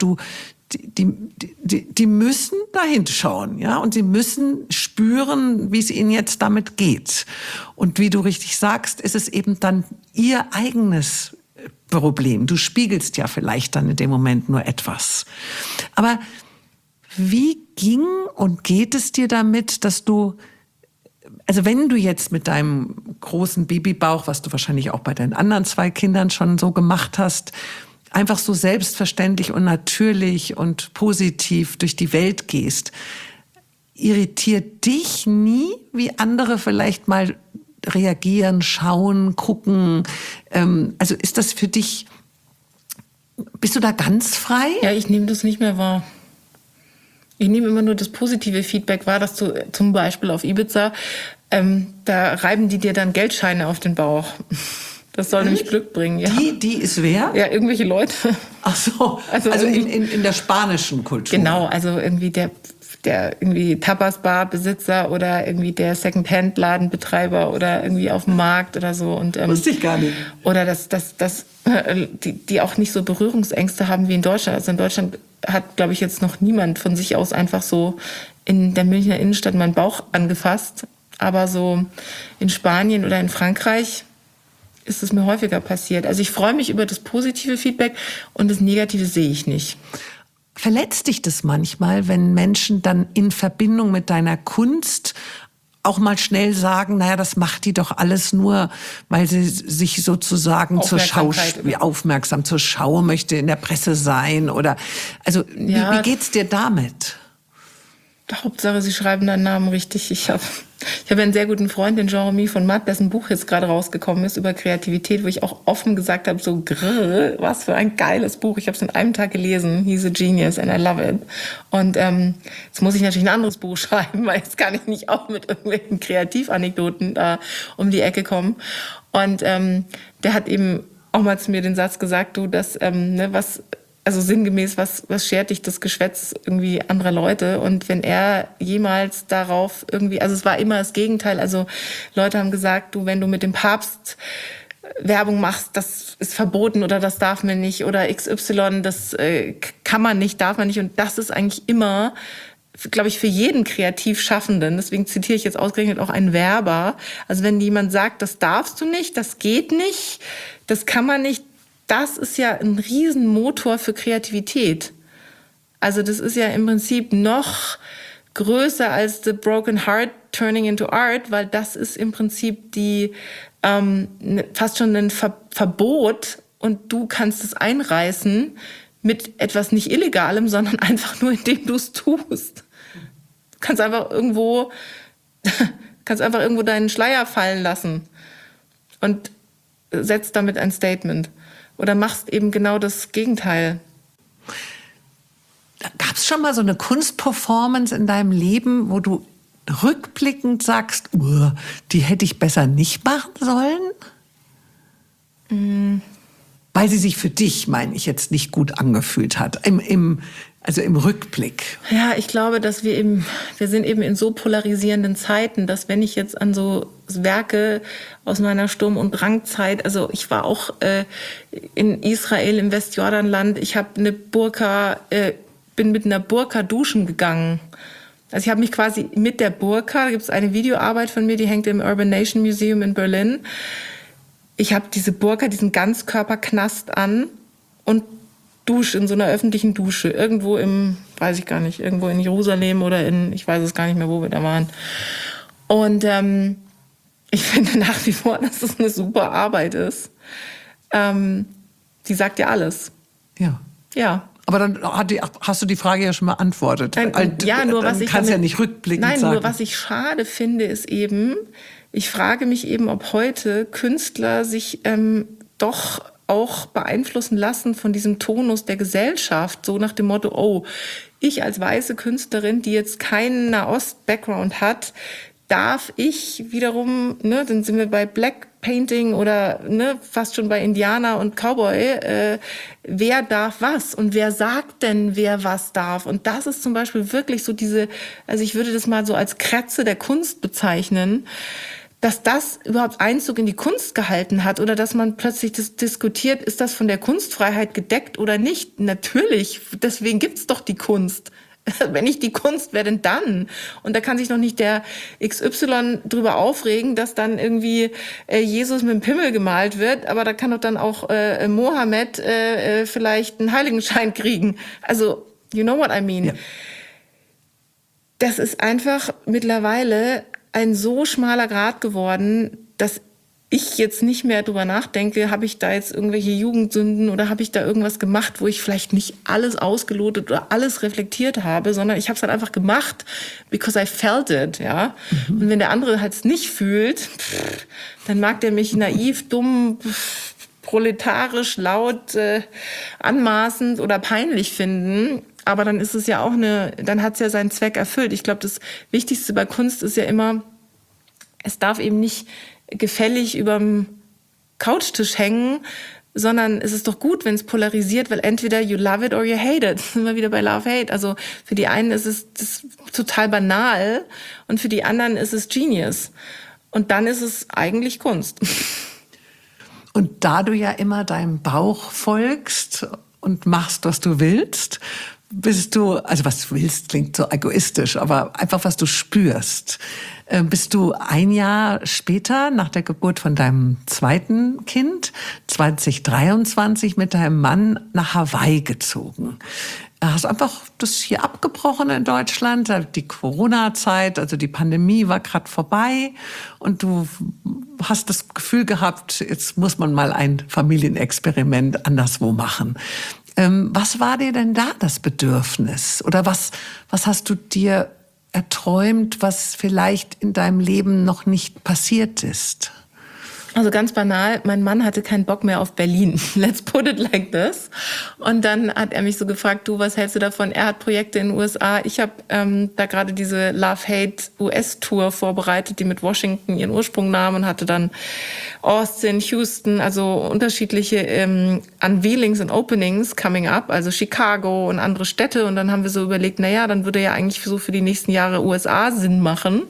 die müssen dahin schauen, ja, und sie müssen spüren, wie es ihnen jetzt damit geht. Und wie du richtig sagst, ist es eben dann ihr eigenes Problem. Du spiegelst ja vielleicht dann in dem Moment nur etwas. Aber wie ging und geht es dir damit, dass du, also wenn du jetzt mit deinem großen Babybauch, was du wahrscheinlich auch bei deinen anderen 2 Kindern schon so gemacht hast, einfach so selbstverständlich und natürlich und positiv durch die Welt gehst, irritiert dich nie, wie andere vielleicht mal reagieren, schauen, gucken? Also ist das für dich, bist du da ganz frei? Ja, ich nehme das nicht mehr wahr. Ich nehme immer nur das positive Feedback wahr, dass du zum Beispiel auf Ibiza, da reiben die dir dann Geldscheine auf den Bauch. Das soll nämlich Glück bringen, ja. Die ist wer? Ja, irgendwelche Leute. Ach so, also in der spanischen Kultur. Genau, also irgendwie der irgendwie Tapas-Bar-Besitzer oder irgendwie der Second-Hand-Ladenbetreiber oder irgendwie auf dem Markt oder so. Und, Wusste ich gar nicht. Oder die auch nicht so Berührungsängste haben wie in Deutschland. Also in Deutschland hat, glaube ich, jetzt noch niemand von sich aus einfach so in der Münchner Innenstadt meinen Bauch angefasst. Aber so in Spanien oder in Frankreich ist es mir häufiger passiert. Also ich freue mich über das positive Feedback und das Negative sehe ich nicht. Verletzt dich das manchmal, wenn Menschen dann in Verbindung mit deiner Kunst auch mal schnell sagen, naja, das macht die doch alles nur, weil sie sich sozusagen aufmerksam zur Schau möchte, in der Presse sein oder, also wie geht's dir damit? Hauptsache, sie schreiben deinen Namen richtig. Ich habe einen sehr guten Freund, den Jean-Remy von Matt, dessen Buch jetzt gerade rausgekommen ist über Kreativität, wo ich auch offen gesagt habe, so was für ein geiles Buch. Ich habe es in einem Tag gelesen. He's a genius and I love it. Und jetzt muss ich natürlich ein anderes Buch schreiben, weil jetzt kann ich nicht auch mit irgendwelchen Kreativanekdoten da um die Ecke kommen. Und der hat eben auch mal zu mir den Satz gesagt, du, dass also sinngemäß, was schert dich das Geschwätz irgendwie anderer Leute? Und wenn er jemals darauf irgendwie, also es war immer das Gegenteil, also Leute haben gesagt, du, wenn du mit dem Papst Werbung machst, das ist verboten oder das darf man nicht oder XY, das kann man nicht, darf man nicht. Und das ist eigentlich immer, glaube ich, für jeden Kreativschaffenden, deswegen zitiere ich jetzt ausgerechnet auch einen Werber, also wenn jemand sagt, das darfst du nicht, das geht nicht, das kann man nicht, das ist ja ein Riesenmotor für Kreativität. Also das ist ja im Prinzip noch größer als the broken heart turning into art, weil das ist im Prinzip fast schon ein Verbot und du kannst es einreißen mit etwas nicht Illegalem, sondern einfach nur, indem du es tust. Du kannst einfach irgendwo deinen Schleier fallen lassen und setzt damit ein Statement. Oder machst eben genau das Gegenteil. Gab es schon mal so eine Kunstperformance in deinem Leben, wo du rückblickend sagst, die hätte ich besser nicht machen sollen? Weil sie sich für dich, meine ich, jetzt nicht gut angefühlt hat, also im Rückblick. Ja, ich glaube, dass wir sind eben in so polarisierenden Zeiten, dass wenn ich jetzt an so Werke aus meiner Sturm- und Drangzeit, also ich war auch in Israel im Westjordanland, ich habe bin mit einer Burka duschen gegangen. Also ich habe mich quasi mit der Burka, da gibt es eine Videoarbeit von mir, die hängt im Urban Nation Museum in Berlin. Ich habe diese Burka, diesen Ganzkörperknast an und dusche in so einer öffentlichen Dusche. Irgendwo irgendwo in Jerusalem oder ich weiß es gar nicht mehr, wo wir da waren. Und ich finde nach wie vor, dass es eine super Arbeit ist. Die sagt ja alles. Ja. Ja. Aber dann hast du die Frage ja schon beantwortet. Nur kannst ja nicht rückblickend sagen. Nein, nur was ich schade finde, ist eben, ich frage mich eben, ob heute Künstler sich doch auch beeinflussen lassen von diesem Tonus der Gesellschaft, so nach dem Motto, ich als weiße Künstlerin, die jetzt keinen Nahost-Background hat, darf ich wiederum, dann sind wir bei Black Painting oder fast schon bei Indianer und Cowboy, wer darf was und wer sagt denn, wer was darf? Und das ist zum Beispiel wirklich so also ich würde das mal so als Krätze der Kunst bezeichnen, dass das überhaupt Einzug in die Kunst gehalten hat oder dass man plötzlich diskutiert, ist das von der Kunstfreiheit gedeckt oder nicht? Natürlich, deswegen gibt's doch die Kunst. Wenn nicht die Kunst, wer denn dann? Und da kann sich noch nicht der XY drüber aufregen, dass dann irgendwie Jesus mit dem Pimmel gemalt wird, aber da kann doch dann auch Mohammed vielleicht einen Heiligenschein kriegen. Also, you know what I mean? Ja. Das ist einfach mittlerweile ein so schmaler Grat geworden, dass ich jetzt nicht mehr drüber nachdenke, habe ich da jetzt irgendwelche Jugendsünden oder habe ich da irgendwas gemacht, wo ich vielleicht nicht alles ausgelotet oder alles reflektiert habe, sondern ich habe es halt einfach gemacht, because I felt it, ja. Und wenn der andere halt es nicht fühlt, dann mag der mich naiv, dumm, proletarisch, laut, anmaßend oder peinlich finden. Aber dann ist es ja auch dann hat es ja seinen Zweck erfüllt. Ich glaube, das Wichtigste bei Kunst ist ja immer, es darf eben nicht gefällig überm Couchtisch hängen, sondern es ist doch gut, wenn es polarisiert, weil entweder you love it or you hate it. Sind wir wieder bei Love-Hate. Also für die einen ist es das total banal und für die anderen ist es Genius. Und dann ist es eigentlich Kunst. Und da du ja immer deinem Bauch folgst und machst, was du willst, bist du, also was du willst, klingt so egoistisch, aber einfach was du spürst, bist du ein Jahr später, nach der Geburt von deinem zweiten Kind, 2023, mit deinem Mann nach Hawaii gezogen. Du hast einfach das hier abgebrochen in Deutschland, die Corona-Zeit, also die Pandemie war gerade vorbei und du hast das Gefühl gehabt, jetzt muss man mal ein Familienexperiment anderswo machen. Was war dir denn da das Bedürfnis? Oder was hast du dir erträumt, was vielleicht in deinem Leben noch nicht passiert ist? Also ganz banal, mein Mann hatte keinen Bock mehr auf Berlin. Let's put it like this. Und dann hat er mich so gefragt, du, was hältst du davon? Er hat Projekte in den USA. Ich habe da gerade diese Love-Hate-US-Tour vorbereitet, die mit Washington ihren Ursprung nahm und hatte dann Austin, Houston, also unterschiedliche Unveilings und Openings coming up, also Chicago und andere Städte. Und dann haben wir so überlegt, naja, dann würde ja eigentlich so für die nächsten Jahre USA Sinn machen.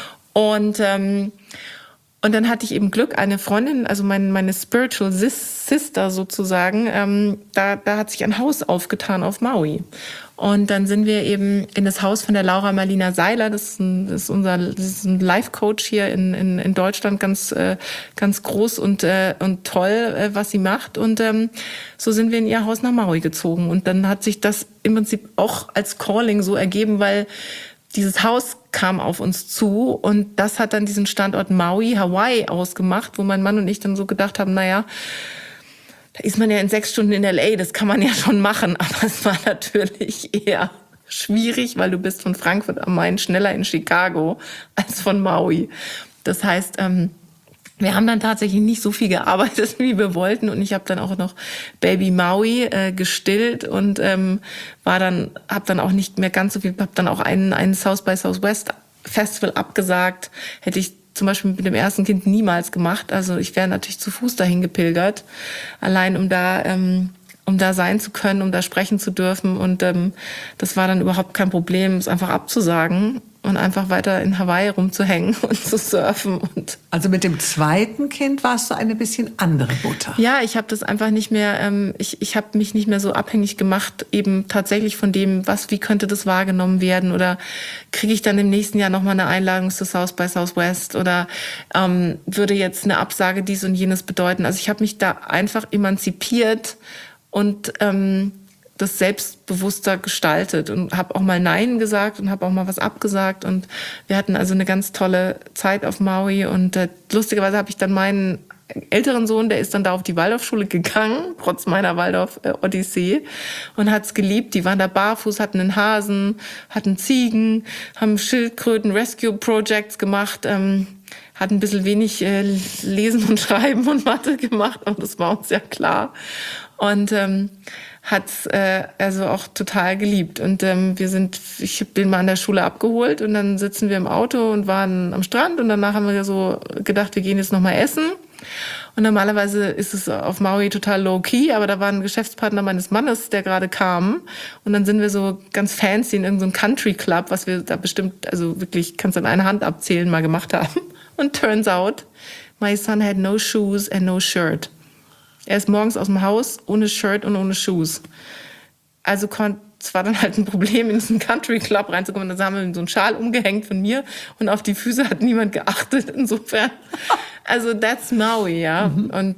Und dann hatte ich eben Glück, eine Freundin, also meine Spiritual Sister sozusagen, da hat sich ein Haus aufgetan auf Maui. Und dann sind wir eben in das Haus von der Laura Marlina Seiler, das ist ein Life-Coach hier in Deutschland, ganz groß und toll, was sie macht. Und so sind wir in ihr Haus nach Maui gezogen. Und dann hat sich das im Prinzip auch als Calling so ergeben, weil dieses Haus kam auf uns zu und das hat dann diesen Standort Maui, Hawaii ausgemacht, wo mein Mann und ich dann so gedacht haben, naja, da ist man ja in 6 Stunden in L.A., das kann man ja schon machen, aber es war natürlich eher schwierig, weil du bist von Frankfurt am Main schneller in Chicago als von Maui. Das heißt, wir haben dann tatsächlich nicht so viel gearbeitet, wie wir wollten. Und ich habe dann auch noch Baby Maui gestillt und habe dann auch nicht mehr ganz so viel, habe dann auch einen South by Southwest Festival abgesagt. Hätte ich zum Beispiel mit dem ersten Kind niemals gemacht. Also ich wäre natürlich zu Fuß dahin gepilgert, allein um da sein zu können, um da sprechen zu dürfen. Und das war dann überhaupt kein Problem, es einfach abzusagen und einfach weiter in Hawaii rumzuhängen und zu surfen. Also mit dem zweiten Kind warst du eine bisschen andere Mutter. Ja, ich habe das einfach nicht mehr, ich habe mich nicht mehr so abhängig gemacht, eben tatsächlich von dem, wie könnte das wahrgenommen werden oder kriege ich dann im nächsten Jahr nochmal eine Einladung zu South by Southwest oder würde jetzt eine Absage dies und jenes bedeuten. Also ich habe mich da einfach emanzipiert und das selbstbewusster gestaltet und habe auch mal Nein gesagt und habe auch mal was abgesagt und wir hatten also eine ganz tolle Zeit auf Maui und lustigerweise habe ich dann meinen älteren Sohn, der ist dann da auf die Waldorfschule gegangen, trotz meiner Waldorf-Odyssee und hat's geliebt. Die waren da barfuß, hatten einen Hasen, hatten Ziegen, haben Schildkröten, Rescue-Projects gemacht, hatten ein bisschen wenig Lesen und Schreiben und Mathe gemacht, aber das war uns ja klar. Und hat's also auch total geliebt. Und ich habe den mal an der Schule abgeholt und dann sitzen wir im Auto und waren am Strand und danach haben wir so gedacht, wir gehen jetzt noch mal essen. Und normalerweise ist es auf Maui total low-key, aber da war ein Geschäftspartner meines Mannes, der gerade kam. Und dann sind wir so ganz fancy in irgendeinem Country Club, was wir da bestimmt, also wirklich, kannst du an einer Hand abzählen, mal gemacht haben. Und turns out, my son had no shoes and no shirt. Er ist morgens aus dem Haus ohne Shirt und ohne Shoes. Also es war dann halt ein Problem, in diesen Country Club reinzukommen. Da haben wir ihm so einen Schal umgehängt von mir und auf die Füße hat niemand geachtet. Insofern, also that's Maui, ja. Mhm. Und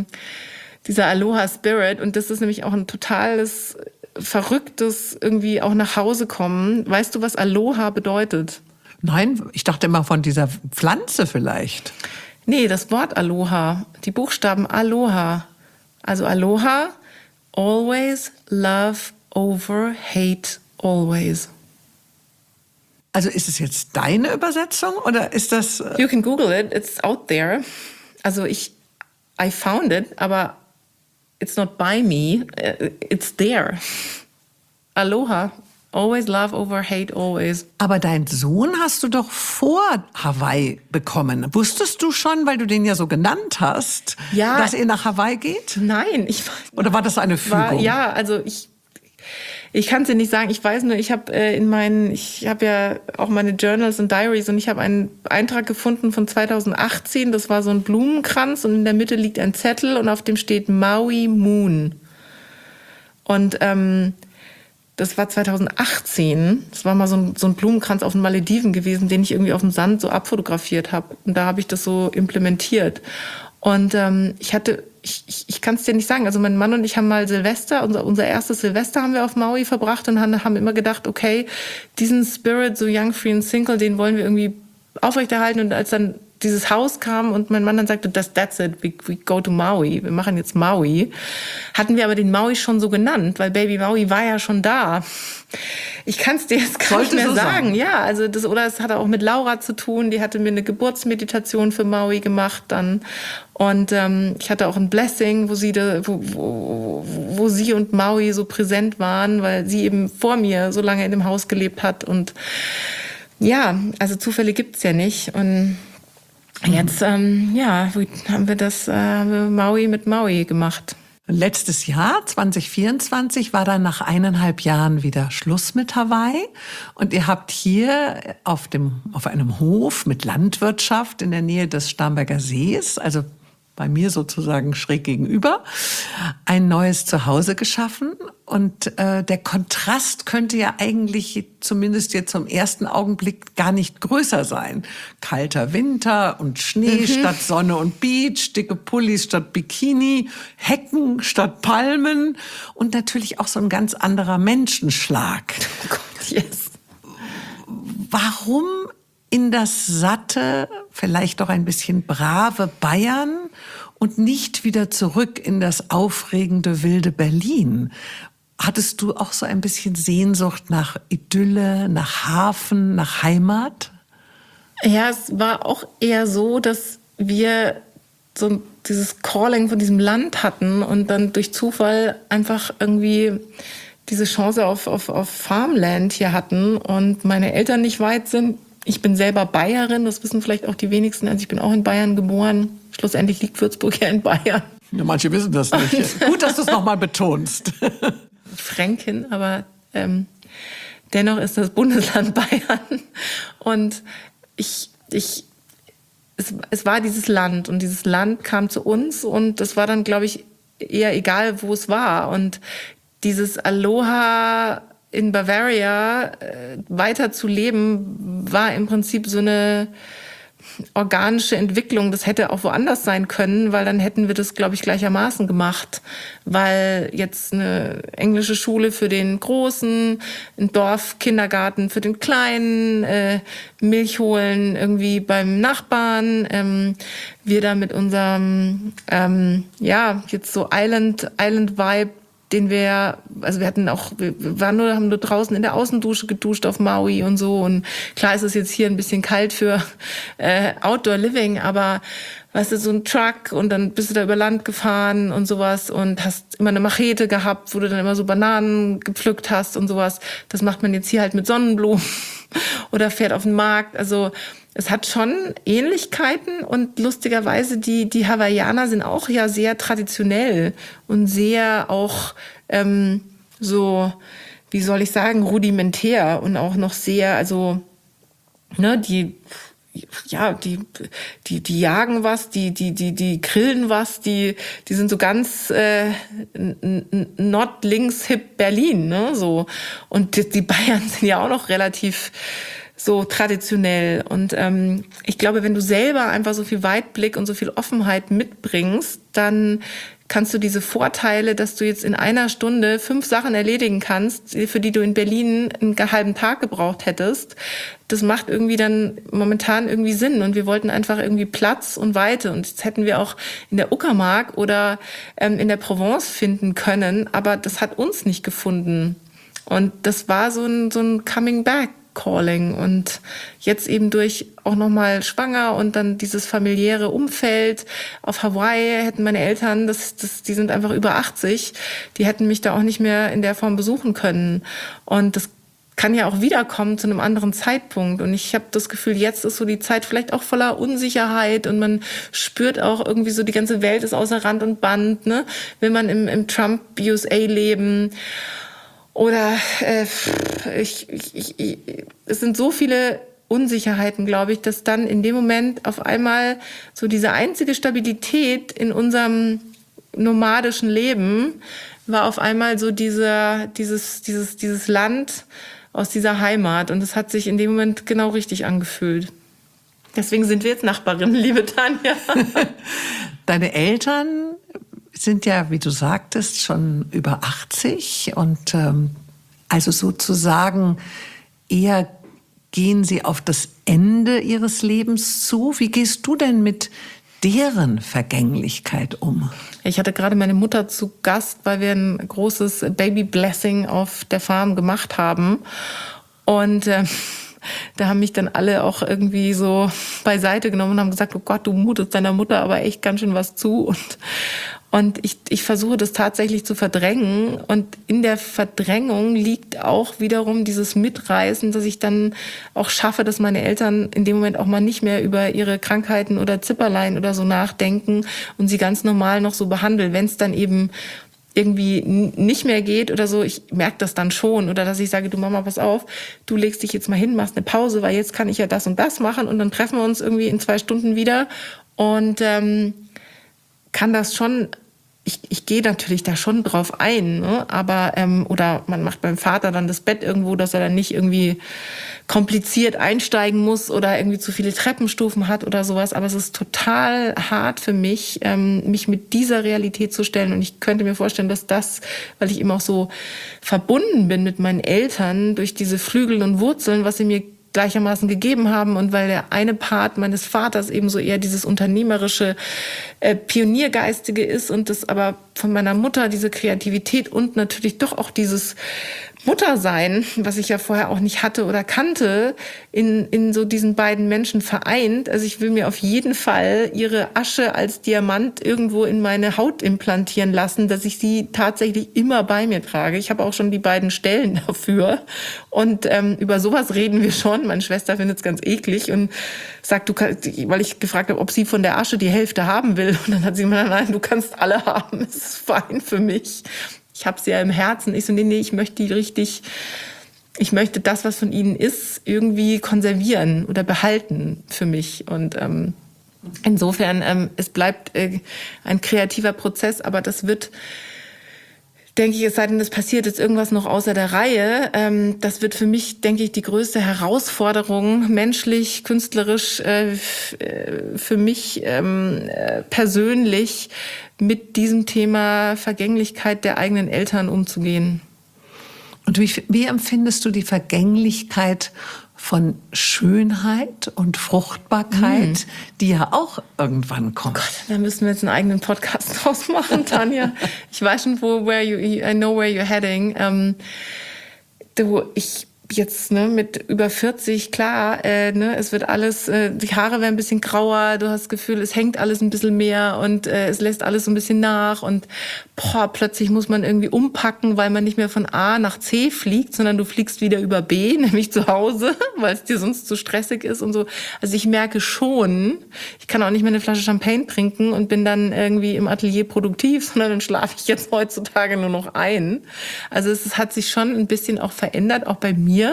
dieser Aloha Spirit. Und das ist nämlich auch ein totales, verrücktes irgendwie auch nach Hause kommen. Weißt du, was Aloha bedeutet? Nein, ich dachte immer von dieser Pflanze vielleicht. Nee, das Wort Aloha, die Buchstaben Aloha. Also Aloha, always, love, over, hate, always. Also ist es jetzt deine Übersetzung oder ist das... You can Google it, it's out there. Also I found it, aber it's not by me, it's there. Aloha, Always love over hate, always. Aber deinen Sohn hast du doch vor Hawaii bekommen. Wusstest du schon, weil du den ja so genannt hast, Ja. dass er nach Hawaii geht? Nein, Oder war das eine Fügung? Ich kann es dir nicht sagen. Ich weiß nur, ich habe ja auch meine Journals und Diaries und ich habe einen Eintrag gefunden von 2018. Das war so ein Blumenkranz und in der Mitte liegt ein Zettel und auf dem steht Maui Moon. Und das war 2018. Das war mal so ein Blumenkranz auf den Malediven gewesen, den ich irgendwie auf dem Sand so abfotografiert habe. Und da habe ich das so implementiert. Und ich kann es dir nicht sagen. Also mein Mann und ich haben mal Silvester, unser erstes Silvester haben wir auf Maui verbracht und haben immer gedacht, okay, diesen Spirit, so Young, Free and Single, den wollen wir irgendwie aufrechterhalten. Und als dann dieses Haus kam und mein Mann dann sagte, that's it, we go to Maui, wir machen jetzt Maui, hatten wir aber den Maui schon so genannt, weil Baby Maui war ja schon da. Ich kann es dir jetzt gar nicht mehr sagen. Ja, also oder es hatte auch mit Laura zu tun, die hatte mir eine Geburtsmeditation für Maui gemacht dann. Und ich hatte auch ein Blessing, wo sie und Maui so präsent waren, weil sie eben vor mir so lange in dem Haus gelebt hat. Und ja, also Zufälle gibt's ja nicht. Und jetzt haben wir Maui mit Maui gemacht. Letztes Jahr, 2024, war dann nach 1,5 Jahren wieder Schluss mit Hawaii. Und ihr habt hier auf einem Hof mit Landwirtschaft in der Nähe des Starnberger Sees, also bei mir sozusagen schräg gegenüber, ein neues Zuhause geschaffen. Und der Kontrast könnte ja eigentlich zumindest jetzt zum ersten Augenblick gar nicht größer sein. Kalter Winter und Schnee statt Sonne und Beach, dicke Pullis statt Bikini, Hecken statt Palmen und natürlich auch so ein ganz anderer Menschenschlag. Oh Gott, yes. Warum in das satte, vielleicht doch ein bisschen brave Bayern und nicht wieder zurück in das aufregende, wilde Berlin? Hattest du auch so ein bisschen Sehnsucht nach Idylle, nach Hafen, nach Heimat? Ja, es war auch eher so, dass wir so dieses Calling von diesem Land hatten und dann durch Zufall einfach irgendwie diese Chance auf Farmland hier hatten und meine Eltern nicht weit sind. Ich bin selber Bayerin, das wissen vielleicht auch die wenigsten. Also ich bin auch in Bayern geboren. Schlussendlich liegt Würzburg ja in Bayern. Ja, manche wissen das nicht. Gut, dass du es nochmal betonst. Fränkin, aber dennoch ist das Bundesland Bayern. Und es war dieses Land und dieses Land kam zu uns und das war dann, glaube ich, eher egal, wo es war. Und dieses Aloha in Bavaria weiter zu leben, war im Prinzip so eine organische Entwicklung. Das hätte auch woanders sein können, weil dann hätten wir das, glaube ich, gleichermaßen gemacht. Weil jetzt eine englische Schule für den Großen, ein Dorfkindergarten für den Kleinen, Milch holen irgendwie beim Nachbarn, wir da mit unserem, jetzt so Island-Vibe, wir haben nur draußen in der Außendusche geduscht auf Maui und so. Und klar ist es jetzt hier ein bisschen kalt für Outdoor Living, aber weißt du, so ein Truck und dann bist du da über Land gefahren und sowas und hast immer eine Machete gehabt, wo du dann immer so Bananen gepflückt hast und sowas. Das macht man jetzt hier halt mit Sonnenblumen oder fährt auf den Markt. Also es hat schon Ähnlichkeiten und lustigerweise die Hawaiianer sind auch ja sehr traditionell und sehr auch so, wie soll ich sagen, rudimentär und auch noch sehr, also die jagen was, die grillen was, die sind so ganz Nord-Links hip Berlin, ne, so. Und die Bayern sind ja auch noch relativ so traditionell. Und ich glaube, wenn du selber einfach so viel Weitblick und so viel Offenheit mitbringst, dann kannst du diese Vorteile, dass du jetzt in einer Stunde 5 Sachen erledigen kannst, für die du in Berlin einen halben Tag gebraucht hättest, das macht irgendwie dann momentan irgendwie Sinn. Und wir wollten einfach irgendwie Platz und Weite. Und das hätten wir auch in der Uckermark oder in der Provence finden können, aber das hat uns nicht gefunden. Und das war so ein Coming Back Calling und jetzt eben durch auch nochmal schwanger und dann dieses familiäre Umfeld auf Hawaii hätten meine Eltern, die sind einfach über 80, die hätten mich da auch nicht mehr in der Form besuchen können und das kann ja auch wiederkommen zu einem anderen Zeitpunkt. Und ich habe das Gefühl, jetzt ist so die Zeit vielleicht auch voller Unsicherheit und man spürt auch irgendwie so, die ganze Welt ist außer Rand und Band. Ne? Will man im Trump-USA leben? Oder es sind so viele Unsicherheiten, glaube ich, dass dann in dem Moment auf einmal so diese einzige Stabilität in unserem nomadischen Leben war auf einmal so dieses Land aus dieser Heimat. Und es hat sich in dem Moment genau richtig angefühlt. Deswegen sind wir jetzt Nachbarinnen, liebe Tanja. Deine Eltern sind ja, wie du sagtest, schon über 80 und also sozusagen eher gehen sie auf das Ende ihres Lebens zu. Wie gehst du denn mit deren Vergänglichkeit um? Ich hatte gerade meine Mutter zu Gast, weil wir ein großes Baby-Blessing auf der Farm gemacht haben. Und da haben mich dann alle auch irgendwie so beiseite genommen und haben gesagt, oh Gott, du mutest deiner Mutter aber echt ganz schön was zu. Und ich versuche das tatsächlich zu verdrängen. Und in der Verdrängung liegt auch wiederum dieses Mitreißen, dass ich dann auch schaffe, dass meine Eltern in dem Moment auch mal nicht mehr über ihre Krankheiten oder Zipperlein oder so nachdenken und sie ganz normal noch so behandeln. Wenn es dann eben irgendwie nicht mehr geht oder so, ich merke das dann schon. Oder dass ich sage, du Mama, pass auf, du legst dich jetzt mal hin, machst eine Pause, weil jetzt kann ich ja das und das machen und dann treffen wir uns irgendwie in 2 Stunden wieder. Und kann das schon, ich gehe natürlich da schon drauf ein, ne? Aber oder man macht beim Vater dann das Bett irgendwo, dass er dann nicht irgendwie kompliziert einsteigen muss oder irgendwie zu viele Treppenstufen hat oder sowas. Aber es ist total hart für mich, mich mit dieser Realität zu stellen. Und ich könnte mir vorstellen, dass das, weil ich eben auch so verbunden bin mit meinen Eltern durch diese Flügel und Wurzeln, was sie mir gleichermaßen gegeben haben und weil der eine Part meines Vaters eben so eher dieses unternehmerische, Pioniergeistige ist und das aber von meiner Mutter diese Kreativität und natürlich doch auch dieses Muttersein, was ich ja vorher auch nicht hatte oder kannte, in so diesen beiden Menschen vereint. Also ich will mir auf jeden Fall ihre Asche als Diamant irgendwo in meine Haut implantieren lassen, dass ich sie tatsächlich immer bei mir trage. Ich habe auch schon die beiden Stellen dafür. Und über sowas reden wir schon. Meine Schwester findet es ganz eklig und sagt, weil ich gefragt habe, ob sie von der Asche die Hälfte haben will. Und dann hat sie gesagt, nein, du kannst alle haben. Es ist fein für mich. Ich habe sie ja im Herzen. Ich so, nee, ich möchte die richtig, ich möchte das, was von ihnen ist, irgendwie konservieren oder behalten für mich. Und insofern, es bleibt ein kreativer Prozess, aber das wird, denke ich, es sei denn, es passiert jetzt irgendwas noch außer der Reihe, das wird für mich, denke ich, die größte Herausforderung, menschlich, künstlerisch, für mich persönlich, mit diesem Thema Vergänglichkeit der eigenen Eltern umzugehen. Und wie empfindest du die Vergänglichkeit von Schönheit und Fruchtbarkeit, die ja auch irgendwann kommt? Oh Gott, da müssen wir jetzt einen eigenen Podcast draus machen, Tanja. Ich weiß schon, I know where you're heading. Ich jetzt mit über 40, klar, es wird alles, die Haare werden ein bisschen grauer, du hast das Gefühl, es hängt alles ein bisschen mehr und es lässt alles so ein bisschen nach und plötzlich muss man irgendwie umpacken, weil man nicht mehr von A nach C fliegt, sondern du fliegst wieder über B, nämlich zu Hause, weil es dir sonst zu stressig ist und so. Also ich merke schon, ich kann auch nicht mehr eine Flasche Champagne trinken und bin dann irgendwie im Atelier produktiv, sondern dann schlafe ich jetzt heutzutage nur noch ein. Also es hat sich schon ein bisschen auch verändert, auch bei mir.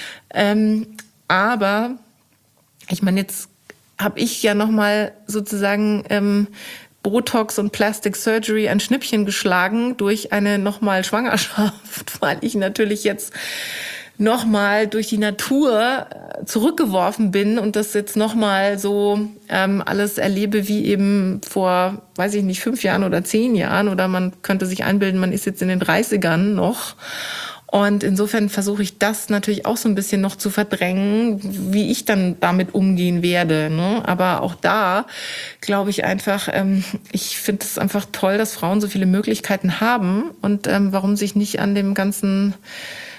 Aber ich meine, jetzt habe ich ja nochmal sozusagen Botox und Plastic Surgery ein Schnippchen geschlagen durch eine nochmal Schwangerschaft, weil ich natürlich jetzt nochmal durch die Natur zurückgeworfen bin und das jetzt nochmal so alles erlebe wie eben vor, weiß ich nicht, 5 Jahren oder 10 Jahren oder man könnte sich einbilden, man ist jetzt in den 30ern noch. Und insofern versuche ich das natürlich auch so ein bisschen noch zu verdrängen, wie ich dann damit umgehen werde. Ne? Aber auch da glaube ich einfach, ich finde es einfach toll, dass Frauen so viele Möglichkeiten haben und warum sich nicht an dem ganzen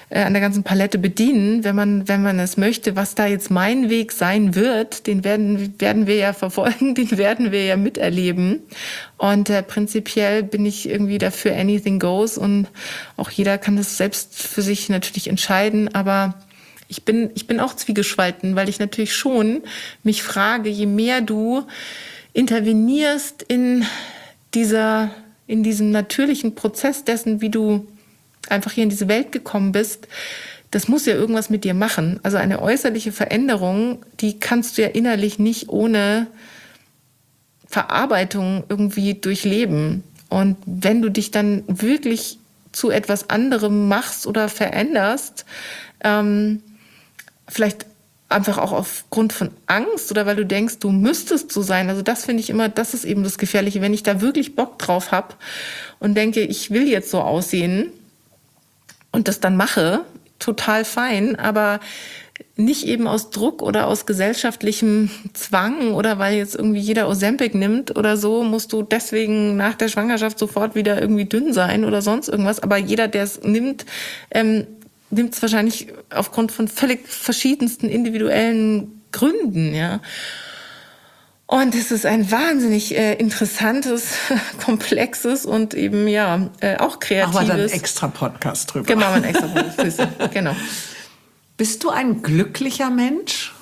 an der ganzen Palette bedienen, wenn man es möchte. Was da jetzt mein Weg sein wird, den werden wir ja verfolgen, den werden wir ja miterleben. Und prinzipiell bin ich irgendwie dafür anything goes und auch jeder kann das selbst für sich natürlich entscheiden, aber ich bin auch zwiegespalten, weil ich natürlich schon mich frage, je mehr du intervenierst in diesem natürlichen Prozess dessen, wie du einfach hier in diese Welt gekommen bist, das muss ja irgendwas mit dir machen. Also eine äußerliche Veränderung, die kannst du ja innerlich nicht ohne Verarbeitung irgendwie durchleben. Und wenn du dich dann wirklich zu etwas anderem machst oder veränderst, vielleicht einfach auch aufgrund von Angst oder weil du denkst, du müsstest so sein. Also das finde ich immer, das ist eben das Gefährliche. Wenn ich da wirklich Bock drauf habe und denke, ich will jetzt so aussehen und das dann mache, total fein, aber nicht eben aus Druck oder aus gesellschaftlichem Zwang oder weil jetzt irgendwie jeder Ozempic nimmt oder so, musst du deswegen nach der Schwangerschaft sofort wieder irgendwie dünn sein oder sonst irgendwas. Aber jeder, der es nimmt, nimmt es wahrscheinlich aufgrund von völlig verschiedensten individuellen Gründen, ja. Und es ist ein wahnsinnig interessantes, komplexes und eben auch kreatives. Machen wir dann einen extra Podcast drüber. Genau, einen extra Podcast. Genau. Bist du ein glücklicher Mensch?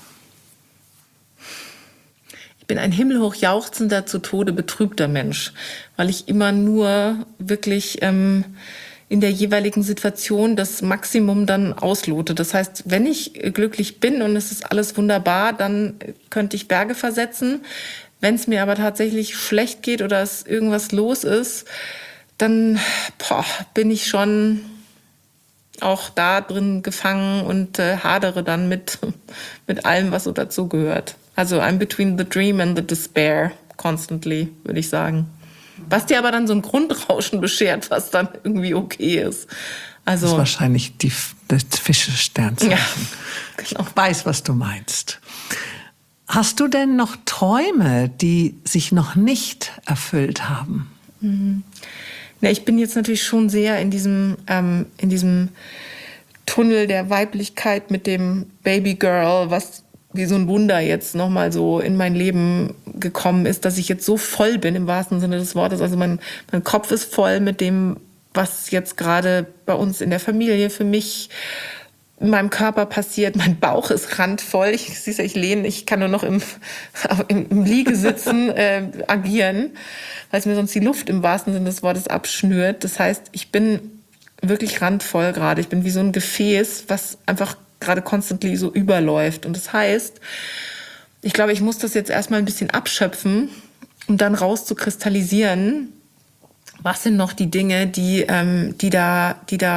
Ich bin ein himmelhoch jauchzender, zu Tode betrübter Mensch, weil ich immer nur wirklich in der jeweiligen Situation das Maximum dann auslote. Das heißt, wenn ich glücklich bin und es ist alles wunderbar, dann könnte ich Berge versetzen. Wenn es mir aber tatsächlich schlecht geht oder es irgendwas los ist, dann bin ich schon auch da drin gefangen und hadere dann mit allem, was so dazugehört. Also I'm between the dream and the despair constantly, würde ich sagen. Was dir aber dann so ein Grundrauschen beschert, was dann irgendwie okay ist. Also, das ist wahrscheinlich das Fische-Sternzeichen. Ja, genau. Ich weiß, was du meinst. Hast du denn noch Träume, die sich noch nicht erfüllt haben? Ja, ich bin jetzt natürlich schon sehr in diesem Tunnel der Weiblichkeit mit dem Babygirl, was wie so ein Wunder jetzt nochmal so in mein Leben gekommen ist, dass ich jetzt so voll bin im wahrsten Sinne des Wortes. Also mein Kopf ist voll mit dem, was jetzt gerade bei uns in der Familie für mich in meinem Körper passiert. Mein Bauch ist randvoll. Ich lehne, ich kann nur noch im Liegesitzen agieren, weil es mir sonst die Luft im wahrsten Sinne des Wortes abschnürt. Das heißt, ich bin wirklich randvoll gerade. Ich bin wie so ein Gefäß, was einfach gerade constantly so überläuft. Und das heißt, ich glaube, ich muss das jetzt erstmal ein bisschen abschöpfen, um dann rauszukristallisieren, was sind noch die Dinge, die da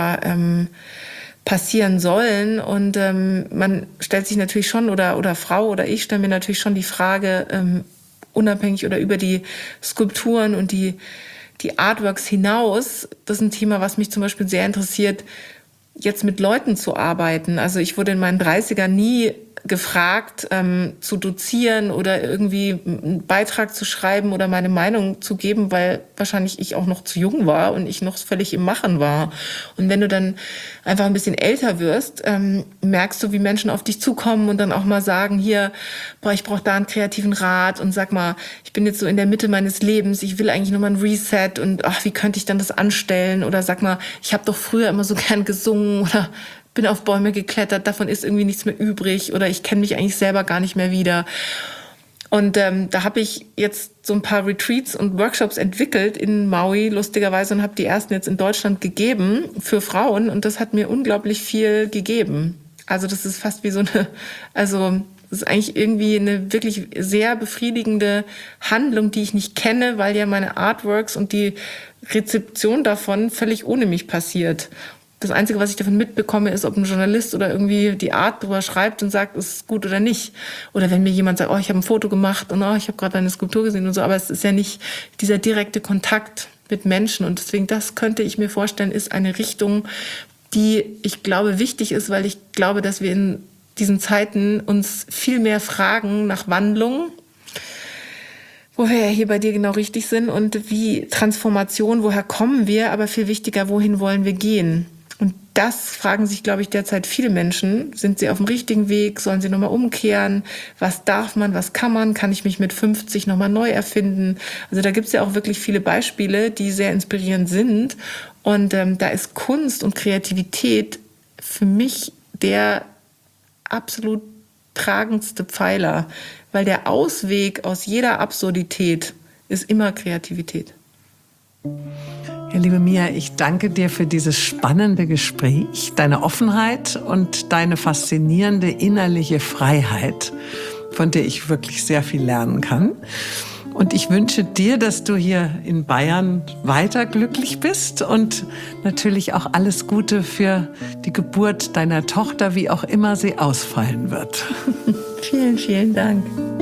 passieren sollen. Und man stellt sich natürlich schon, oder Frau oder ich stelle mir natürlich schon die Frage, unabhängig oder über die Skulpturen und die Artworks hinaus, das ist ein Thema, was mich zum Beispiel sehr interessiert, jetzt mit Leuten zu arbeiten. Also ich wurde in meinen 30ern nie gefragt, zu dozieren oder irgendwie einen Beitrag zu schreiben oder meine Meinung zu geben, weil wahrscheinlich ich auch noch zu jung war und ich noch völlig im Machen war. Und wenn du dann einfach ein bisschen älter wirst, merkst du, wie Menschen auf dich zukommen und dann auch mal sagen, hier, ich brauche da einen kreativen Rat und sag mal, ich bin jetzt so in der Mitte meines Lebens, ich will eigentlich nochmal ein Reset und wie könnte ich dann das anstellen? Oder sag mal, ich habe doch früher immer so gern gesungen oder bin auf Bäume geklettert, davon ist irgendwie nichts mehr übrig oder ich kenne mich eigentlich selber gar nicht mehr wieder. Und da habe ich jetzt so ein paar Retreats und Workshops entwickelt in Maui, lustigerweise, und habe die ersten jetzt in Deutschland gegeben für Frauen und das hat mir unglaublich viel gegeben. Also das ist fast wie so das ist eigentlich irgendwie eine wirklich sehr befriedigende Handlung, die ich nicht kenne, weil ja meine Artworks und die Rezeption davon völlig ohne mich passiert. Das Einzige, was ich davon mitbekomme, ist, ob ein Journalist oder irgendwie die Art drüber schreibt und sagt, ist es gut oder nicht. Oder wenn mir jemand sagt, ich habe ein Foto gemacht und ich habe gerade eine Skulptur gesehen und so. Aber es ist ja nicht dieser direkte Kontakt mit Menschen. Und deswegen, das könnte ich mir vorstellen, ist eine Richtung, die ich glaube wichtig ist, weil ich glaube, dass wir in diesen Zeiten uns viel mehr fragen nach Wandlung, wo wir ja hier bei dir genau richtig sind und wie Transformation, woher kommen wir, aber viel wichtiger, wohin wollen wir gehen? Und das fragen sich, glaube ich, derzeit viele Menschen. Sind sie auf dem richtigen Weg? Sollen sie nochmal umkehren? Was darf man? Was kann man? Kann ich mich mit 50 nochmal neu erfinden? Also da gibt es ja auch wirklich viele Beispiele, die sehr inspirierend sind. Und da ist Kunst und Kreativität für mich der absolut tragendste Pfeiler, weil der Ausweg aus jeder Absurdität ist immer Kreativität. Ja, liebe Mia, ich danke dir für dieses spannende Gespräch, deine Offenheit und deine faszinierende innerliche Freiheit, von der ich wirklich sehr viel lernen kann. Und ich wünsche dir, dass du hier in Bayern weiter glücklich bist und natürlich auch alles Gute für die Geburt deiner Tochter, wie auch immer sie ausfallen wird. Vielen, vielen Dank.